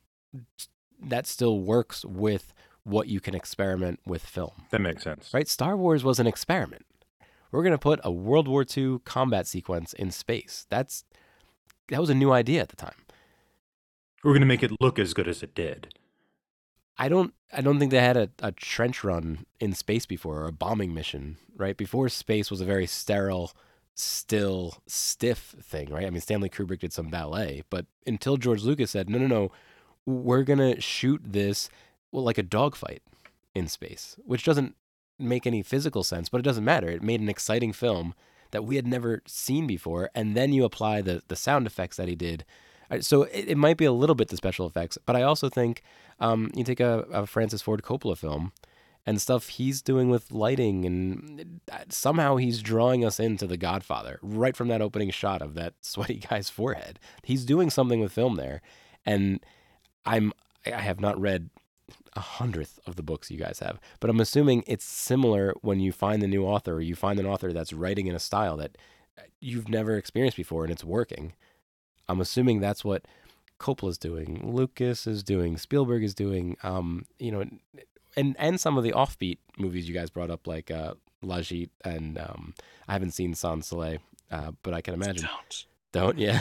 that still works with what you can experiment with film, That makes sense. right? Star Wars was an experiment. We're going to put a World War Two combat sequence in space. That's that was a new idea at the time. We're going to make it look as good as it did. I don't I don't think they had a, a trench run in space before, or a bombing mission, right? Before, space was a very sterile, still, stiff thing, right? I mean, Stanley Kubrick did some ballet, but until George Lucas said, no, no, no, we're going to shoot this well, like a dogfight in space, which doesn't make any physical sense, but it doesn't matter. It made an exciting film that we had never seen before, and then you apply the the sound effects that he did. Uh, So it, it might be a little bit the special effects, but I also think um, you take a, a Francis Ford Coppola film and stuff he's doing with lighting, and uh, somehow he's drawing us into The Godfather right from that opening shot of that sweaty guy's forehead. He's doing something with film there, and I'm I have not read a hundredth of the books you guys have, but I'm assuming it's similar when you find a new author, or you find an author that's writing in a style that you've never experienced before and it's working. I'm assuming that's what Coppola's doing, Lucas is doing, Spielberg is doing, um, you know, and and some of the offbeat movies you guys brought up, like uh, La Gite, and um, I haven't seen Sans Soleil, uh, but I can imagine. Don't. Don't, yeah.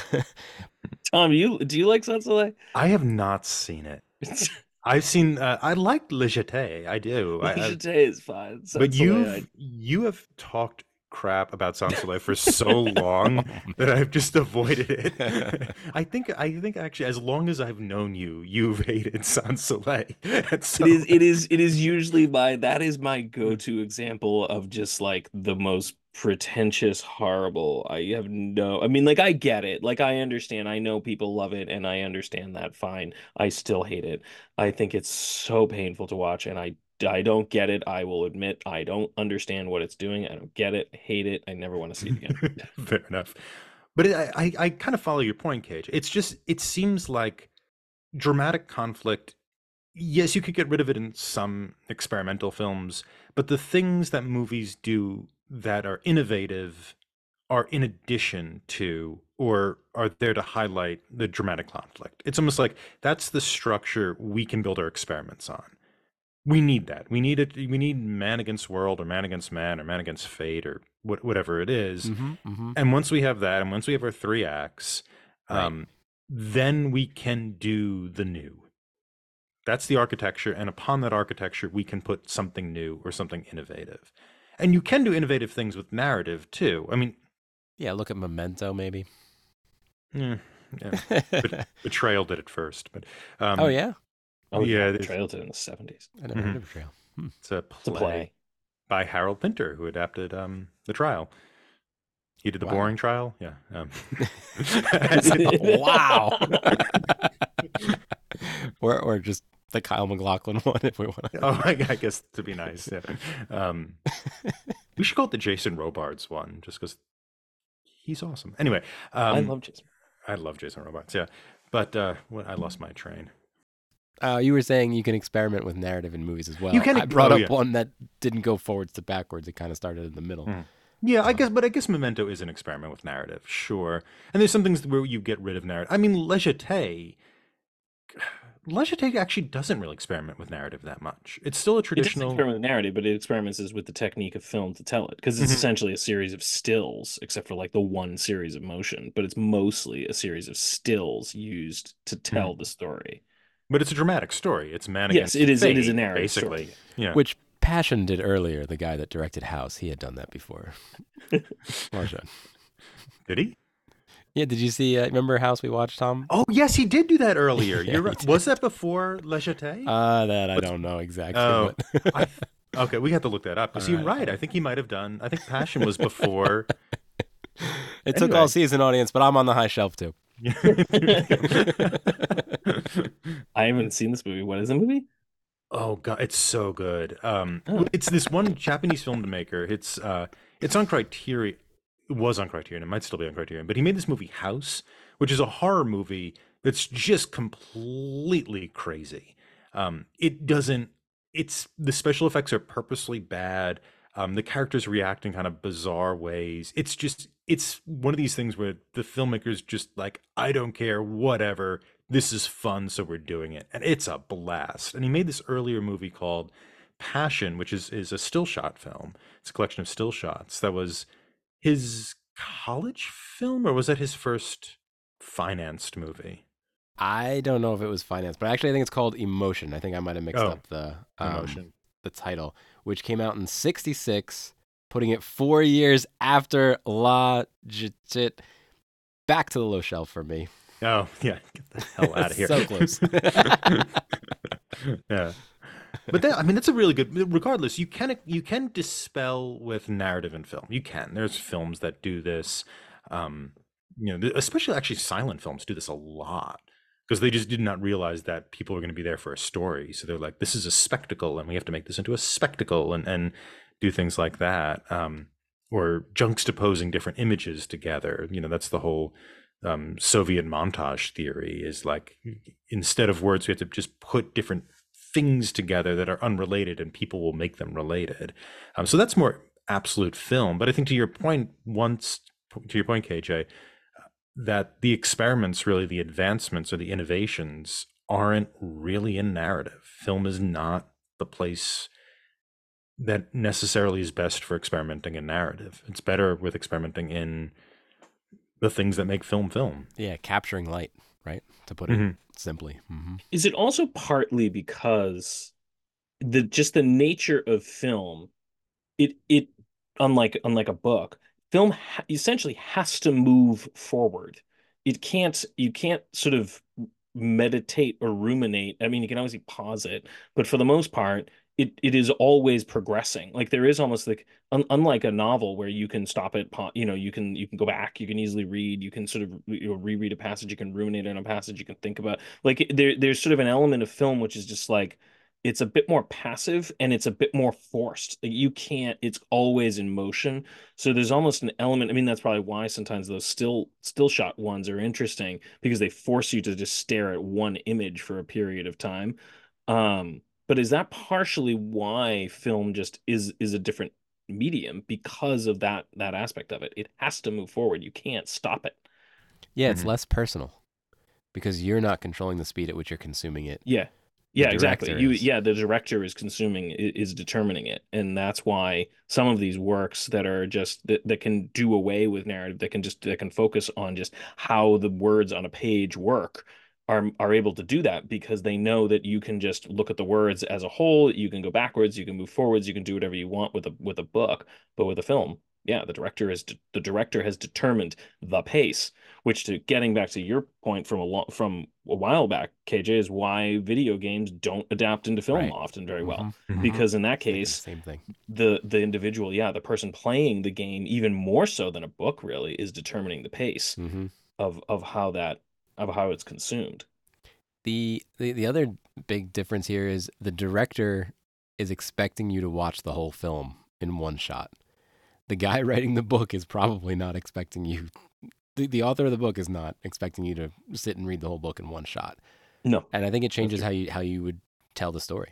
Tom, you do you like Sans Soleil? I have not seen it. I've seen. Uh, I like Le Jeté. I do. I, I, Jeté is fine. Sans but Soleil, you've you have talked crap about Sans Soleil for so long that I've just avoided it. I think. I think actually, as long as I've known you, you've hated Sans Soleil. And so, It is it is it is usually my that is my go-to example of just like the most pretentious, horrible. I have no I mean, like, I get it. Like, I understand. I know people love it, and I understand that. Fine. I still hate it. I think it's so painful to watch, and I I don't get it. I will admit I don't understand what it's doing. I don't get it. I hate it. I never want to see it again. Fair enough. But it, I, I kind of follow your point, Cage. It's just, it seems like dramatic conflict. Yes, you could get rid of it in some experimental films, but the things that movies do that are innovative are in addition to, or are there to highlight the dramatic conflict. It's almost like that's the structure we can build our experiments on. We need that. We need it. We need man against world, or man against man, or man against fate, or what, whatever it is. Mm-hmm, mm-hmm. And once we have that, and once we have our three acts, um, right. then we can do the new. That's the architecture, and upon that architecture, we can put something new or something innovative. And you can do innovative things with narrative too. I mean, yeah, look at Memento, maybe. Yeah, yeah. Bet- Betrayal did it first, but um, oh yeah. Oh yeah, yeah, Betrayal did it in the seventies. I never Mhm. heard of Betrayal. Hmm. It's a play, It's a play. by Harold Pinter, who adapted um, The Trial. He did The Wow. Boring Trial. Yeah. Um, Wow. or or just the Kyle MacLachlan one, if we want to. oh, I, I guess to be nice. Yeah. Um, we should call it the Jason Robards one, just because he's awesome. Anyway, um, I love Jason. I love Jason Robards. Yeah, but uh, what, I lost my train. Uh, you were saying you can experiment with narrative in movies as well. You can- I brought oh, up yeah. one that didn't go forwards to backwards. It kind of started in the middle. Mm. Yeah, I guess, but I guess Memento is an experiment with narrative, sure. And there's some things where you get rid of narrative. I mean, Le Jeté, Le Jeté actually doesn't really experiment with narrative that much. It's still a It doesn't traditional. experiment with narrative, but it experiments is with the technique of film to tell it, because it's Mhm. essentially a series of stills, except for like the one series of motion. But it's mostly a series of stills used to tell the story. But it's a dramatic story. It's man Yes, against it is. It is a fate, narrative basically. story. Yeah. Which Passion did earlier, the guy that directed House. He had done that before. Marjan. Did he? Yeah, did you see, uh, remember House we watched, Tom? Oh, yes, he did do that earlier. Yeah, You're he right. did. Was that before Le Jeté? Uh, that I What's- don't know exactly. Oh, but... I, okay, we have to look that up. Because All you're right. right. I think he might have done. I think Passion was before. It took Anyway. all season, audience, but I'm on the high shelf too. I haven't seen this movie. What is the movie? Oh god, it's so good. Um, Oh. it's this one Japanese filmmaker. It's uh, it's on Criterion. It was on Criterion. It might still be on Criterion. But he made this movie House, which is a horror movie that's just completely crazy. Um, it doesn't. It's the special effects are purposely bad. Um, the characters react in kind of bizarre ways. It's just, it's one of these things where the filmmaker's just like, I don't care, whatever. This is fun, so we're doing it. And it's a blast. And he made this earlier movie called Passion, which is, is a still shot film. It's a collection of still shots. That was his college film, or was that his first financed movie? I don't know if it was financed, but actually I think it's called Emotion. I think I might have mixed Oh, up the um, Emotion. the title, which came out in sixty-six, putting it four years after La Jit. Back to the low shelf for me. Oh, yeah. Get the hell out of here. So close. Yeah. But that, I mean, that's a really good. Regardless, you can you can dispel with narrative in film. You can. There's films that do this. Um, you know, especially actually silent films do this a lot because they just did not realize that people are going to be there for a story. So they're like, this is a spectacle, and we have to make this into a spectacle, and and do things like that. Um, or juxtaposing different images together. You know, that's the whole um, Soviet montage theory. Is like instead of words, we have to just put different things together that are unrelated, and people will make them related. Um, so that's more absolute film. But I think to your point, once to your point, K J, that the experiments, really the advancements or the innovations, aren't really in narrative. Film is not the place that necessarily is best for experimenting in narrative. It's better with experimenting in the things that make film film. Yeah, capturing light, right? To put it Mm-hmm. simply. Mm-hmm. Is it also partly because the just the nature of film, it it unlike unlike a book, film ha essentially has to move forward. It can't you can't sort of meditate or ruminate. I mean, you can obviously pause it, but for the most part, it it is always progressing. Like there is almost like un, unlike a novel where you can stop it, pa- you know, you can you can go back, you can easily read, you can sort of you know, reread a passage, you can ruminate on a passage, you can think about like there there's sort of an element of film which is just like it's a bit more passive and it's a bit more forced. Like you can't, it's always in motion. So there's almost an element. I mean, that's probably why sometimes those still still shot ones are interesting because they force you to just stare at one image for a period of time. Um, but is that partially why film just is is a different medium because of that that aspect of it? It has to move forward. You can't stop it. Yeah, it's Mhm. less personal because you're not controlling the speed at which you're consuming it. Yeah. The Yeah, exactly. director You is. yeah, the director is consuming i- is determining it. And that's why some of these works that are just that, that can do away with narrative, that can just that can focus on just how the words on a page work are are able to do that because they know that you can just look at the words as a whole, you can go backwards, you can move forwards, you can do whatever you want with a with a book, but with a film, yeah, the director is the director has determined the pace. Which to getting back to your point from a lo from a while back, K J, is why video games don't adapt into film Right. often very well. Mhm, mhm. Because in that Thinking the case, same thing. the the individual, yeah, the person playing the game, even more so than a book, really, is determining the pace Mm-hmm. of of how that of how it's consumed. The, the the other big difference here is the director is expecting you to watch the whole film in one shot. The guy writing the book is probably not expecting you. The, the author of the book is not expecting you to sit and read the whole book in one shot. No, And I think it changes true. how you how you would tell the story,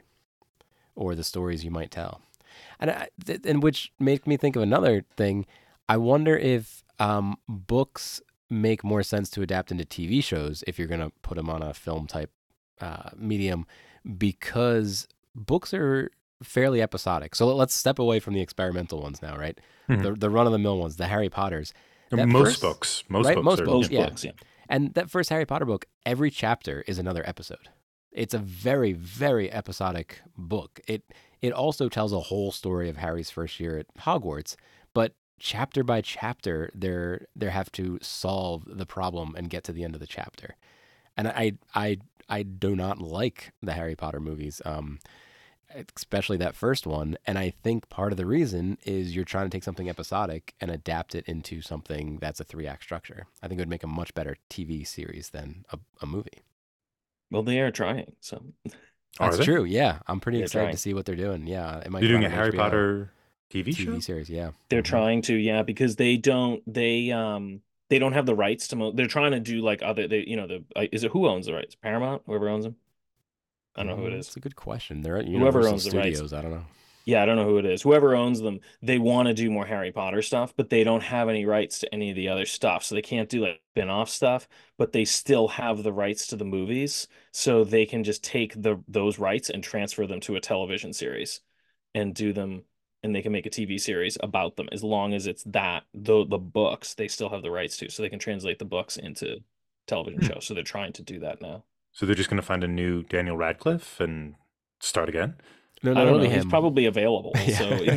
or the stories you might tell, and I, th- and which made me think of another thing. I wonder if um, books make more sense to adapt into T V shows if you're going to put them on a film type uh, medium, because books are fairly episodic. So let's step away from the experimental ones now, right? Mhm. The the run of the mill ones, the Harry Potters. That Most first- books, most right? books, Most are, books, Most yeah. books, yeah. And that first Harry Potter book, every chapter is another episode. It's a very, very episodic book. It it also tells a whole story of Harry's first year at Hogwarts, but chapter by chapter, they're they have to solve the problem and get to the end of the chapter. And I I I do not like the Harry Potter movies, um, especially that first one. And I think part of the reason is you're trying to take something episodic and adapt it into something that's a three act structure. I think it would make a much better T V series than a, a movie. Well, they are trying. So Are That's they? true. Yeah, I'm pretty They're excited trying. to see what they're doing. Yeah, it might You're doing come a out on Harry H B O Potter T V T V show? series. Yeah, they're Mhm. trying to, yeah, because they don't they um they don't have the rights to mo they're trying to do like other they you know the uh, is it who owns the rights? Paramount, whoever owns them? I don't know who it Um, is. It's a good question. They're at Whoever Universal owns the rights. Studios. I don't know. Yeah, I don't know who it is. Whoever owns them, they want to do more Harry Potter stuff, but they don't have any rights to any of the other stuff. So they can't do like spin-off stuff, but they still have the rights to the movies. So they can just take the those rights and transfer them to a television series and do them and they can make a T V series about them as long as it's that the the books they still have the rights to. So they can translate the books into television Hmm. shows. So they're trying to do that now. So they're just going to find a new Daniel Radcliffe and start again? No, I no, don't it'll know. be He's him. probably available. Yeah.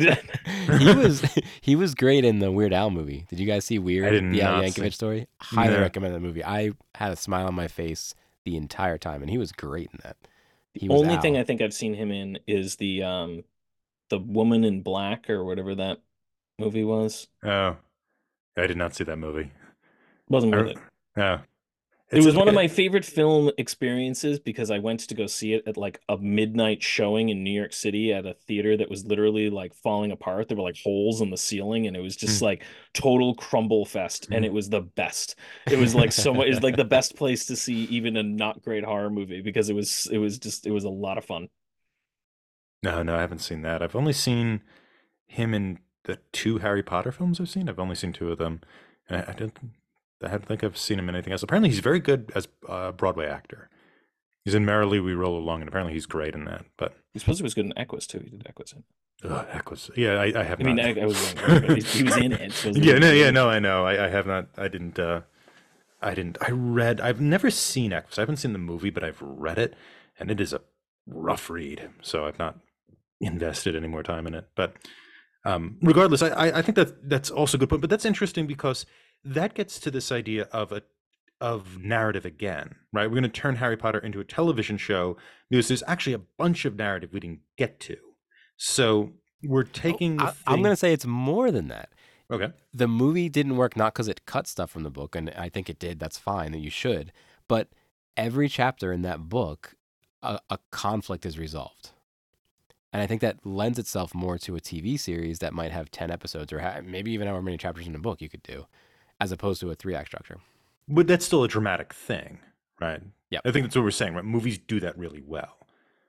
So he was he was great in the Weird Al movie. Did you guys see Weird? I did the Al not Yankovic see- story. Highly No. recommend that movie. I had a smile on my face the entire time, and he was great in that. He was Only thing Al. I think I've seen him in is the um the Woman in Black or whatever that movie was. Oh, I did not see that movie. Wasn't I, worth it. yeah, It it's was a, one of it, my favorite film experiences because I went to go see it at like a midnight showing in New York City at a theater that was literally like falling apart. There were like holes in the ceiling and it was just like total crumble fest and it was the best. It was like so much, it was like the best place to see even a not great horror movie because it was it was just it was a lot of fun. no, no, I haven't seen that. I've only seen him in the two Harry Potter films I've seen. I've only seen two of them. And I, I don't, I don't think I've seen him in anything else. Apparently, he's very good as a Broadway actor. He's in Merrily We Roll Along, and apparently he's great in that. But I suppose he was good in Equus too. He did Equus in. ugh, Equus, yeah, I, I have I not. mean, I, I was younger, but he was in it. So it was yeah, like- no, yeah, no, I know. I, I have not. I didn't. Uh, I didn't. I read. I've never seen Equus. I haven't seen the movie, but I've read it, and it is a rough read. So I've not invested any more time in it. But um, regardless, I, I I think that that's also a good point. But that's interesting because that gets to this idea of a of narrative again, right? We're going to turn Harry Potter into a television show because there's actually a bunch of narrative we didn't get to. So we're taking. I, the I'm thing- going to say it's more than that. Okay. The movie didn't work not because it cut stuff from the book, and I think it did. That's fine, that you should. But every chapter in that book, a, a conflict is resolved. And I think that lends itself more to a T V series that might have ten episodes or ha- maybe even however many chapters in a book you could do, as opposed to a three-act structure. But that's still a dramatic thing, right? Yeah. I think that's what we're saying, right? Movies do that really well.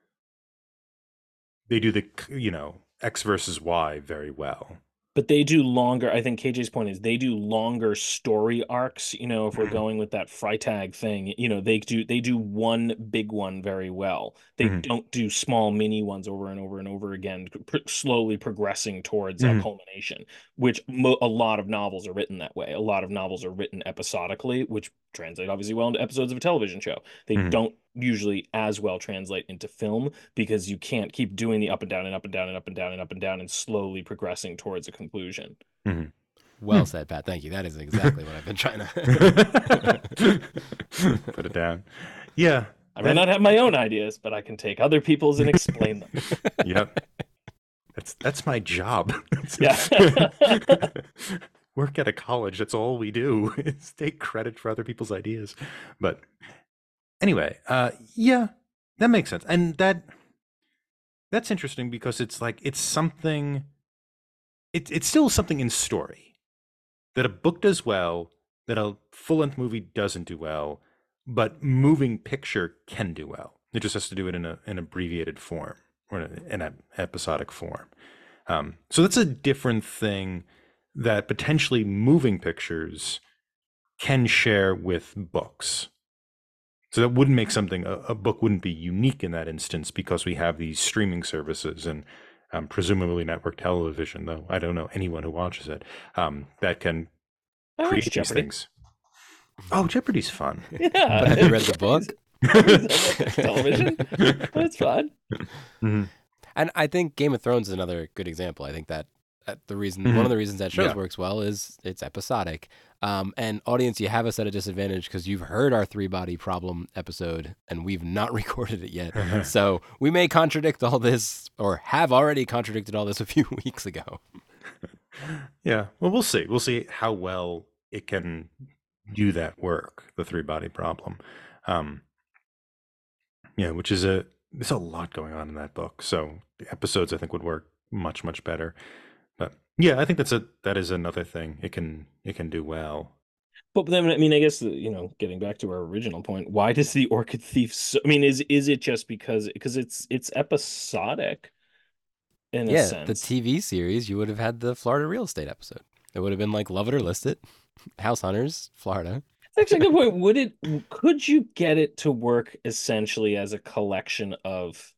They do the, you know, X versus Y very well. But they do longer. I think K J's point is they do longer story arcs. You know, if we're Mhm. going with that Freitag thing, you know, they do they do one big one very well. They Mhm. don't do small mini ones over and over and over again, pr- slowly progressing towards Mhm. a culmination. Which mo- a lot of novels are written that way. A lot of novels are written episodically, which translate obviously well into episodes of a television show. They Mhm. don't usually as well translate into film because you can't keep doing the up and down and up and down and up and down and up and down and slowly progressing towards a conclusion. Mhm. Well Hmm. said, Pat. Thank you. That is exactly what I've been trying to. Put it down. Yeah. I may not have my own ideas, but I can take other people's and explain them. Yep. That's that's my job. Yeah. Work at a college. That's all we do is take credit for other people's ideas. But anyway, uh, yeah, that makes sense, and that that's interesting because it's like it's something. It, it's still something in story that a book does well, that a full-length movie doesn't do well, but moving picture can do well. It just has to do it in a an abbreviated form or in, a, in an episodic form. Um, so that's a different thing that potentially moving pictures can share with books. So that wouldn't make something, a, a book wouldn't be unique in that instance because we have these streaming services and um, presumably network television, though I don't know anyone who watches it, um, that can I watch create these Jeopardy. things. Oh, Jeopardy's fun. Yeah. But have you read the book? Television? That's fun. Mhm. And I think Game of Thrones is another good example. I think that, that the reason, Mhm. one of the reasons that shows Yeah. works well is it's episodic. Um, and audience, you have us at a disadvantage because you've heard our three body problem episode and we've not recorded it yet. So we may contradict all this or have already contradicted all this a few weeks ago. Yeah. Well, we'll see. We'll see how well it can do that work, the three body problem. Um, yeah, which is a, there's a lot going on in that book. So the episodes I think would work much, much better. But yeah, I think that's a, that is another thing it can, it can do well. But then, I mean, I guess, you know, getting back to our original point, why does the Orchid Thief, so, I mean, is is it just because, because it's, it's episodic in a Yeah, sense? the T V series, you would have had the Florida real estate episode. It would have been like Love It or List It, House Hunters, Florida. That's actually a good point. Would it, could you get it to work essentially as a collection of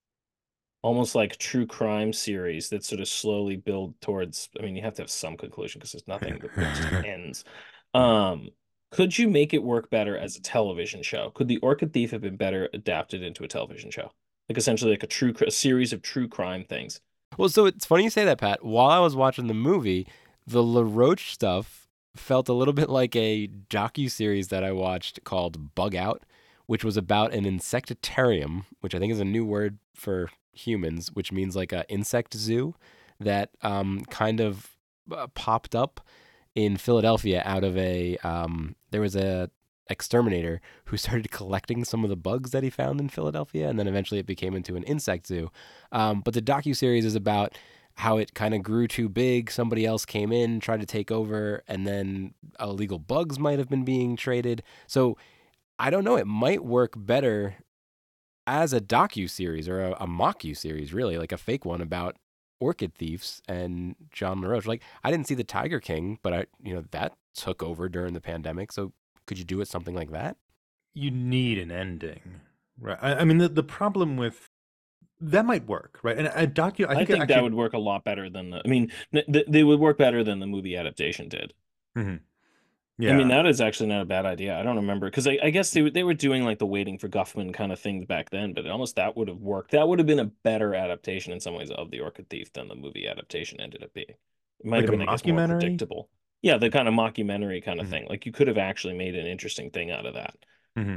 almost like true crime series that sort of slowly build towards, I mean, you have to have some conclusion because there's nothing that just ends. Um, could you make it work better as a television show? Could the Orchid Thief have been better adapted into a television show? Like essentially like a true, a series of true crime things. Well, so it's funny you say that, Pat. While I was watching the movie, the LaRoche stuff felt a little bit like a docu-series that I watched called Bug Out, which was about an insectarium, which I think is a new word for humans, which means like a insect zoo that um, kind of uh, popped up in Philadelphia out of a um, there was a exterminator who started collecting some of the bugs that he found in Philadelphia, and then eventually it became into an insect zoo. Um, but the docuseries is about how it kind of grew too big. Somebody else came in, tried to take over, and then illegal bugs might have been being traded. So I don't know. It might work better as a docu-series or a, a mock-you-series, really, like a fake one about orchid thieves and John LaRoche. Like, I didn't see The Tiger King, but I, you know, that took over during the pandemic. So could you do it something like that? You need an ending, right? I, I mean, the, the problem with that might work, right? And a docu, I I think, think actually, that would work a lot better than the. I mean, th- they would work better than the movie adaptation did. Mhm. I Yeah, mean, that is actually not a bad idea. I don't remember because I, I guess they were- they were doing like the Waiting for Guffman kind of things back then, but almost that would have worked. That would have been a better adaptation in some ways of The Orchid Thief than the movie adaptation ended up being. It might like have a been, I guess, more mockumentary. predictable. Yeah, the kind of mockumentary kind of Mhm. thing. Like you could have actually made an interesting thing out of that. hmm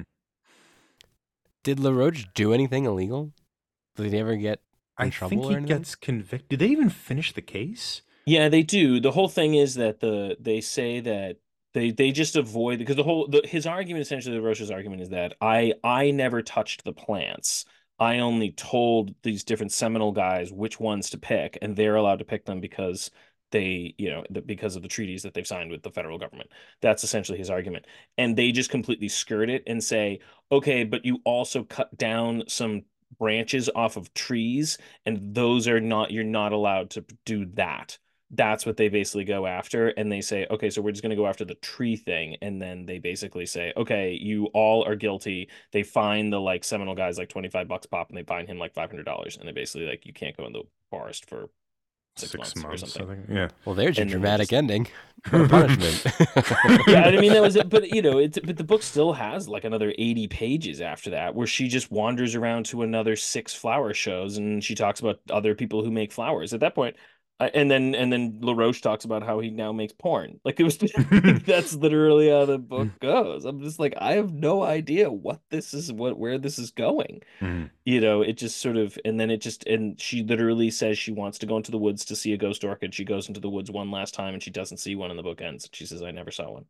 Did LaRoche do anything illegal? Did he ever get in I trouble think or he anything? gets convicted. Did they even finish the case? Yeah, they do. The whole thing is that the they say that they they just avoid because the whole the, his argument essentially the Roche's argument is that I I never touched the plants. I only told these different Seminole guys which ones to pick, and they're allowed to pick them because they, you know, the, because of the treaties that they've signed with the federal government. That's essentially his argument. And they just completely skirt it and say, okay, but you also cut down some branches off of trees, and those are not, you're not allowed to do that. That's what they basically go after. And they say, okay, so we're just going to go after the tree thing. And then they basically say, okay, you all are guilty. They fine the like Seminole guys like twenty-five bucks a pop and they fine him like five hundred dollars. And they basically like, you can't go in the forest for six, Six months, or months, I something. think. Yeah. Well, there's your And then they dramatic just- ending. What a punishment. Yeah, and I mean that was it, but you know, it's but the book still has like another eighty pages after that where she just wanders around to another six flower shows and she talks about other people who make flowers. At that point, I, and then and then LaRoche talks about how he now makes porn. Like it was like, that's literally how the book goes. I'm just like I have no idea what this is what where this is going. Mhm. You know, it just sort of and then it just and she literally says she wants to go into the woods to see a ghost orchid. She goes into the woods one last time and she doesn't see one, and the book ends. She says, I never saw one.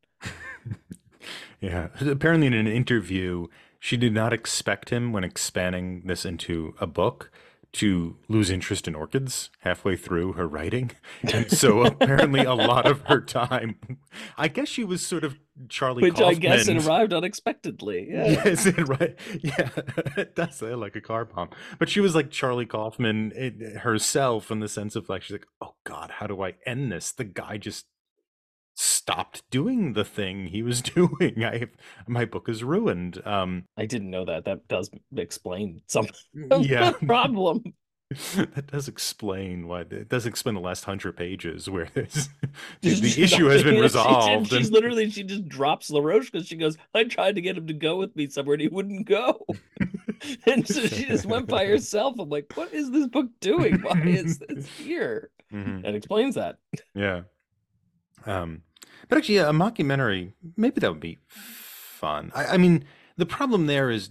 Yeah. Apparently, in an interview, she did not expect him when expanding this into a book to lose interest in orchids halfway through her writing. And so apparently a lot of her time, I guess she was sort of Charlie Which Kaufman. I guess it arrived unexpectedly. Yeah. Yes, it right. Yeah, it does sound like a car bomb. But she was like Charlie Kaufman it, herself in the sense of like, she's like, oh God, how do I end this? The guy just stopped doing the thing he was doing. I my book is ruined. Um, I didn't know that. That does explain some yeah, problem. that does explain why. It does explain the last hundred pages where this, the, Just the issue has been nothing. She- resolved. she's and- literally she just drops LaRoche because she goes, I tried to get him to go with me somewhere and he wouldn't go. And so she just went by herself. I'm like, what is this book doing? Why is this here? Mhm. It explains that. Yeah. Um, but actually, yeah, a mockumentary, maybe that would be fun. I, I mean, the problem there is,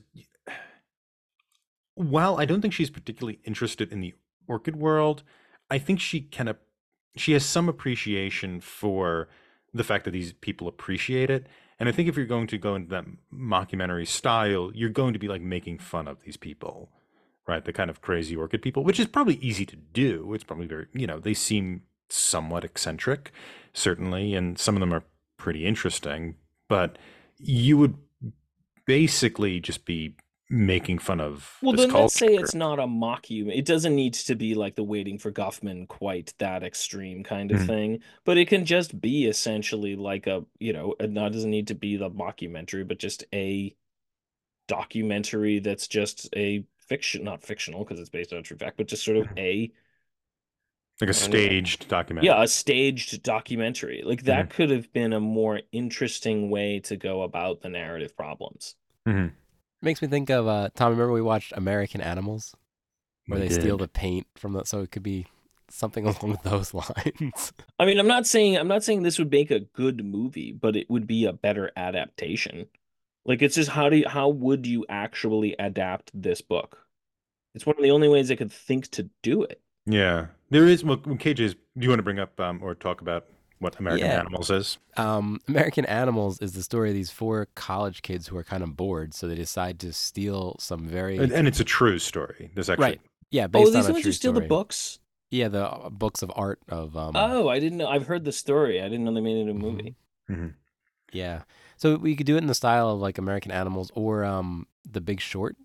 while I don't think she's particularly interested in the orchid world, I think she can, ap- she has some appreciation for the fact that these people appreciate it. And I think if you're going to go into that mockumentary style, you're going to be like making fun of these people, right? The kind of crazy orchid people, which is probably easy to do. It's probably very, you know, they seem somewhat eccentric, certainly, and some of them are pretty interesting, but you would basically just be making fun of Well, this then let's say culture. it's not a mockumentary. It doesn't need to be like the Waiting for Guffman, quite that extreme kind of Mhm. thing. But it can just be essentially like a, you know, it not doesn't need to be the mockumentary, but just a documentary that's just a fiction, not fictional because it's based on a true fact, but just sort of a Like a I don't know. staged documentary. yeah, a staged documentary. Like that could have been a more interesting way to go about the narrative problems. Mhm. Makes me think of uh, Tom. Remember we watched American Animals, where We they steal did. the paint from the. So it could be something along those lines. I mean, I'm not saying I'm not saying this would make a good movie, but it would be a better adaptation. Like it's just how do you, how would you actually adapt this book? It's one of the only ways I could think to do it. Yeah, there is. Well, K J's. Do you want to bring up um, or talk about what American Yeah. Animals is? Um, American Animals is the story of these four college kids who are kind of bored, so they decide to steal some very And, and it's a true story. There's actually right. Yeah, Oh, based these on a ones true who steal the story. books? Yeah, the uh, books of art of um. Oh, I didn't know. I've heard the story. I didn't know they made it a mhm. movie. hmm Yeah, so we could do it in the style of like American Animals or um, The Big Short.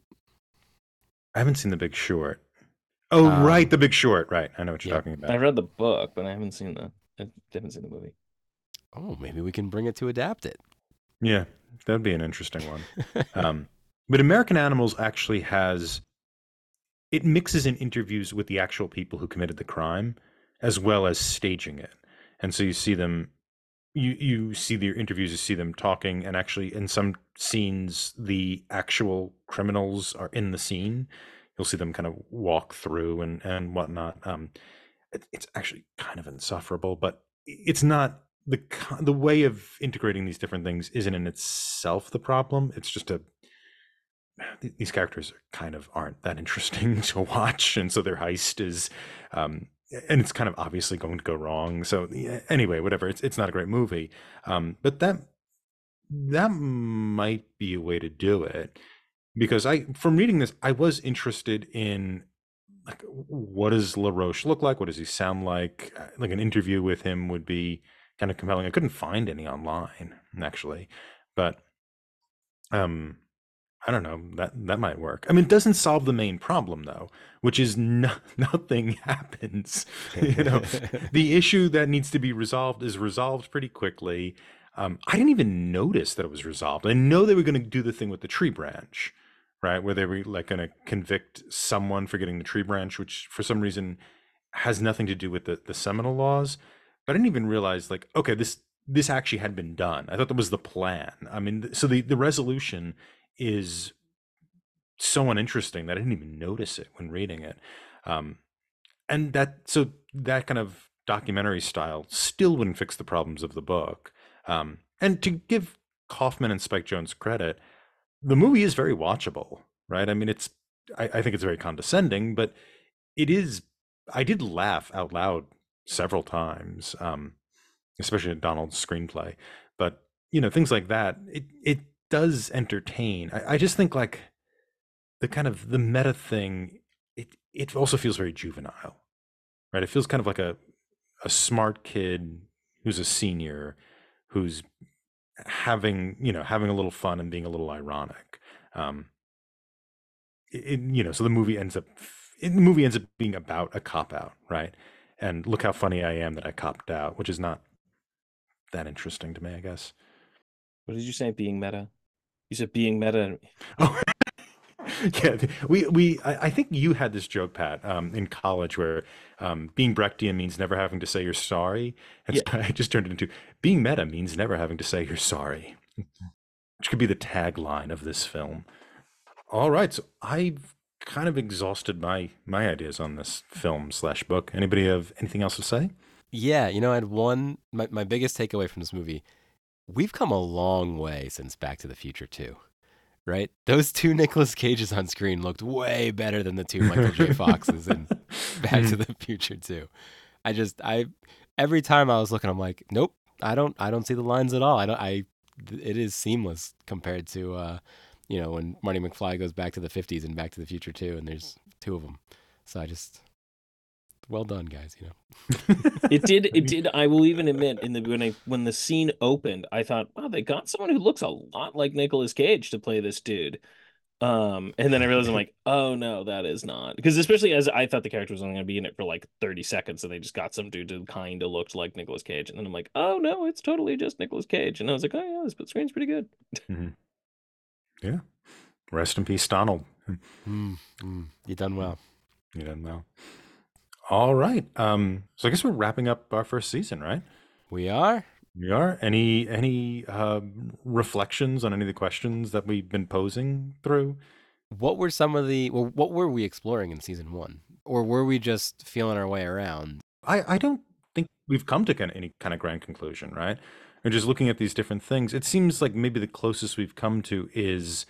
I haven't seen The Big Short. Oh, Um, right, The Big Short. Right, I know what you're Yep. talking I about. read the book, but I haven't seen the I haven't seen the movie. Oh, maybe we can bring it to adapt it. Yeah, that'd be an interesting one. Um, but American Animals actually has it mixes in interviews with the actual people who committed the crime, as well as staging it. And so you see them, you you see their interviews, you see them talking, and actually in some scenes, the actual criminals are in the scene. You'll see them kind of walk through and and whatnot. Um, it, it's actually kind of insufferable, but it's not the co- the way of integrating these different things isn't in itself the problem. It's just a th- these characters are kind of aren't that interesting to watch, and so their heist is, um, and it's kind of obviously going to go wrong. So yeah, anyway, whatever. It's it's not a great movie, um, but that that might be a way to do it because I, from reading this, I was interested in like what does LaRoche look like? What does he sound like? Uh, Like an interview with him would be kind of compelling. I couldn't find any online actually, but um I don't know. That that might work. I mean, it doesn't solve the main problem though, which is no, nothing happens. You know, the issue that needs to be resolved is resolved pretty quickly. Um, I didn't even notice that it was resolved. I know they were going to do the thing with the tree branch, right? Where they were like going to convict someone for getting the tree branch, which for some reason has nothing to do with the the Seminole laws. But I didn't even realize like, okay, this this actually had been done. I thought that was the plan. I mean, th- so the the resolution is so uninteresting that I didn't even notice it when reading it. Um, and that so that kind of documentary style still wouldn't fix the problems of the book. Um, and to give Kaufman and Spike Jones credit, the movie is very watchable, right? I mean, it's I, I think it's very condescending, but it is. I did laugh out loud several times, um, especially at Donald's screenplay. But you know, things like that. It it does entertain. I, I just think like the kind of the meta thing, it it also feels very juvenile, right? It feels kind of like a a smart kid who's a senior who's having, you know, having a little fun and being a little ironic. Um, it, you know, so the movie ends up the movie ends up being about a cop out, right? And look how funny I am that I copped out, which is not that interesting to me, I guess. What did you say? Being meta? You said being meta. Oh, yeah, we we I, I think you had this joke, Pat, um, in college where um, being Brechtian means never having to say you're sorry, and Yeah. so I just turned it into being meta means never having to say you're sorry, which could be the tagline of this film. All right, so I've kind of exhausted my my ideas on this film slash book. Anybody have anything else to say? Yeah, you know, I had one. My my biggest takeaway from this movie: we've come a long way since Back to the Future two. Right? Those two Nicolas Cages on screen looked way better than the two Michael J. Foxes in Back to the Future two. I just I every time I was looking, I'm like, nope, I don't I don't see the lines at all. I don't I it is seamless compared to uh, you know, when Marty McFly goes back to the fifties and Back to the Future two, and there's two of them. So I just well done, guys. You know. It did. It did. I will even admit, in the when I when the scene opened, I thought, wow, they got someone who looks a lot like Nicolas Cage to play this dude. Um, and then I realized I'm like, oh no, that is not because especially as I thought the character was only going to be in it for like thirty seconds, and they just got some dude who kind of looked like Nicolas Cage, and then I'm like, oh no, it's totally just Nicolas Cage, and I was like, oh yeah, this split screen's pretty good. Mhm. Yeah. Rest in peace, Donald. Mm, mm, you done well. You done well. All right. Um, so I guess we're wrapping up our first season, right? We are. We are. Any any uh, reflections on any of the questions that we've been posing through? What were some of the well, what were we exploring in season one? Or were we just feeling our way around? I, I don't think we've come to kind of any kind of grand conclusion, right? or just looking at these different things, it seems like maybe the closest we've come to is,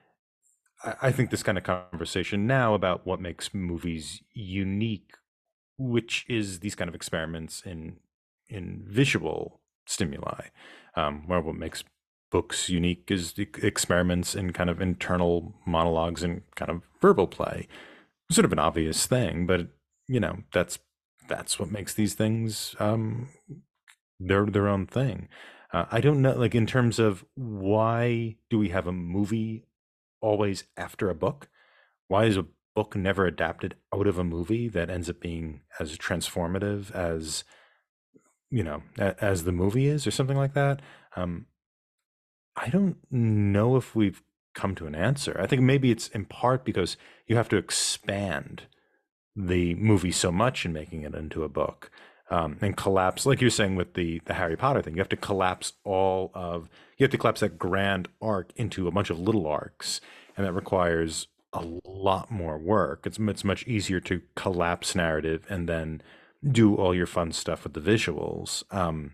I I think, this kind of conversation now about what makes movies unique, which is these kind of experiments in in visual stimuli, um, where what makes books unique is the experiments in kind of internal monologues and kind of verbal play. Sort of an obvious thing, but you know that's that's what makes these things um, their their own thing. Uh, I don't know, like in terms of why do we have a movie always after a book? Why is a book never adapted out of a movie that ends up being as transformative as you know a- as the movie is, or something like that? Um, I don't know if we've come to an answer. I think maybe it's in part because you have to expand the movie so much in making it into a book, um, and collapse, like you're saying with the the Harry Potter thing. You have to collapse all of you have to collapse that grand arc into a bunch of little arcs, and that requires a lot more work. It's it's much easier to collapse narrative and then do all your fun stuff with the visuals. Um,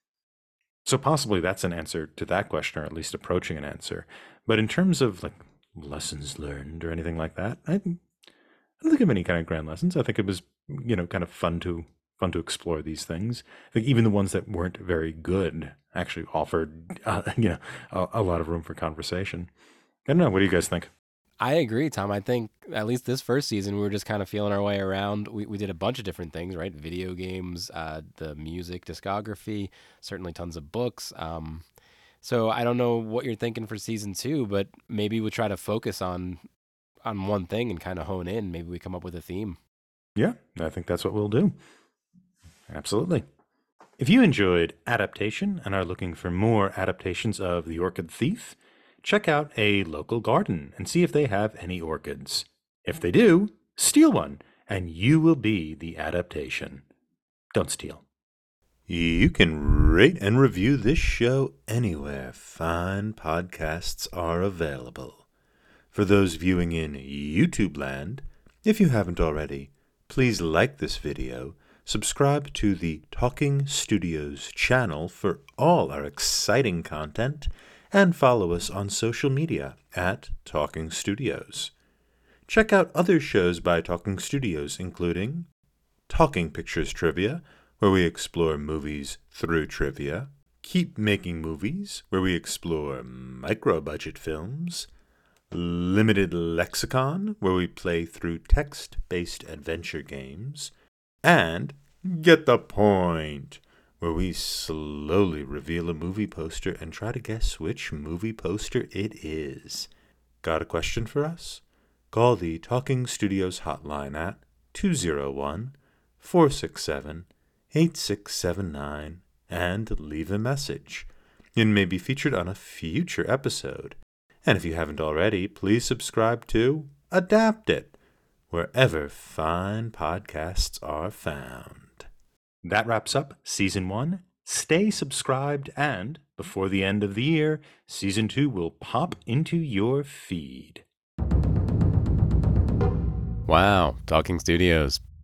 so possibly that's an answer to that question, or at least approaching an answer. But in terms of like lessons learned or anything like that, I, I don't think of any kind of grand lessons. I think it was, you know, kind of fun to fun to explore these things. I think even the ones that weren't very good actually offered, uh, you know, a, a lot of room for conversation. I don't know. What do you guys think? I agree, Tom. I think at least this first season, we were just kind of feeling our way around. We we did a bunch of different things, right? Video games, uh, the music discography, certainly tons of books. Um, so I don't know what you're thinking for season two, but maybe we'll try to focus on on one thing and kind of hone in. Maybe we come up with a theme. Yeah, I think that's what we'll do. Absolutely. If you enjoyed adaptation and are looking for more adaptations of The Orchid Thief, check out A Local Garden and see if they have any orchids. If they do, steal one, and you will be the adaptation. Don't steal. You can rate and review this show anywhere fine podcasts are available. For those viewing in YouTube land, if you haven't already, please like this video, subscribe to the Talking Studios channel for all our exciting content, and follow us on social media at Talking Studios. Check out other shows by Talking Studios, including Talking Pictures Trivia, where we explore movies through trivia, Keep Making Movies, where we explore micro-budget films, Limited Lexicon, where we play through text-based adventure games, and Get the Point, where we slowly reveal a movie poster and try to guess which movie poster it is. Got a question for us? Call the Talking Studios hotline at two oh one, four six seven, eight six seven nine and leave a message. It may be featured on a future episode. And if you haven't already, please subscribe to Adapt It, wherever fine podcasts are found. That wraps up season one. Stay subscribed, and before the end of the year, season two will pop into your feed. Wow, Talking Studios,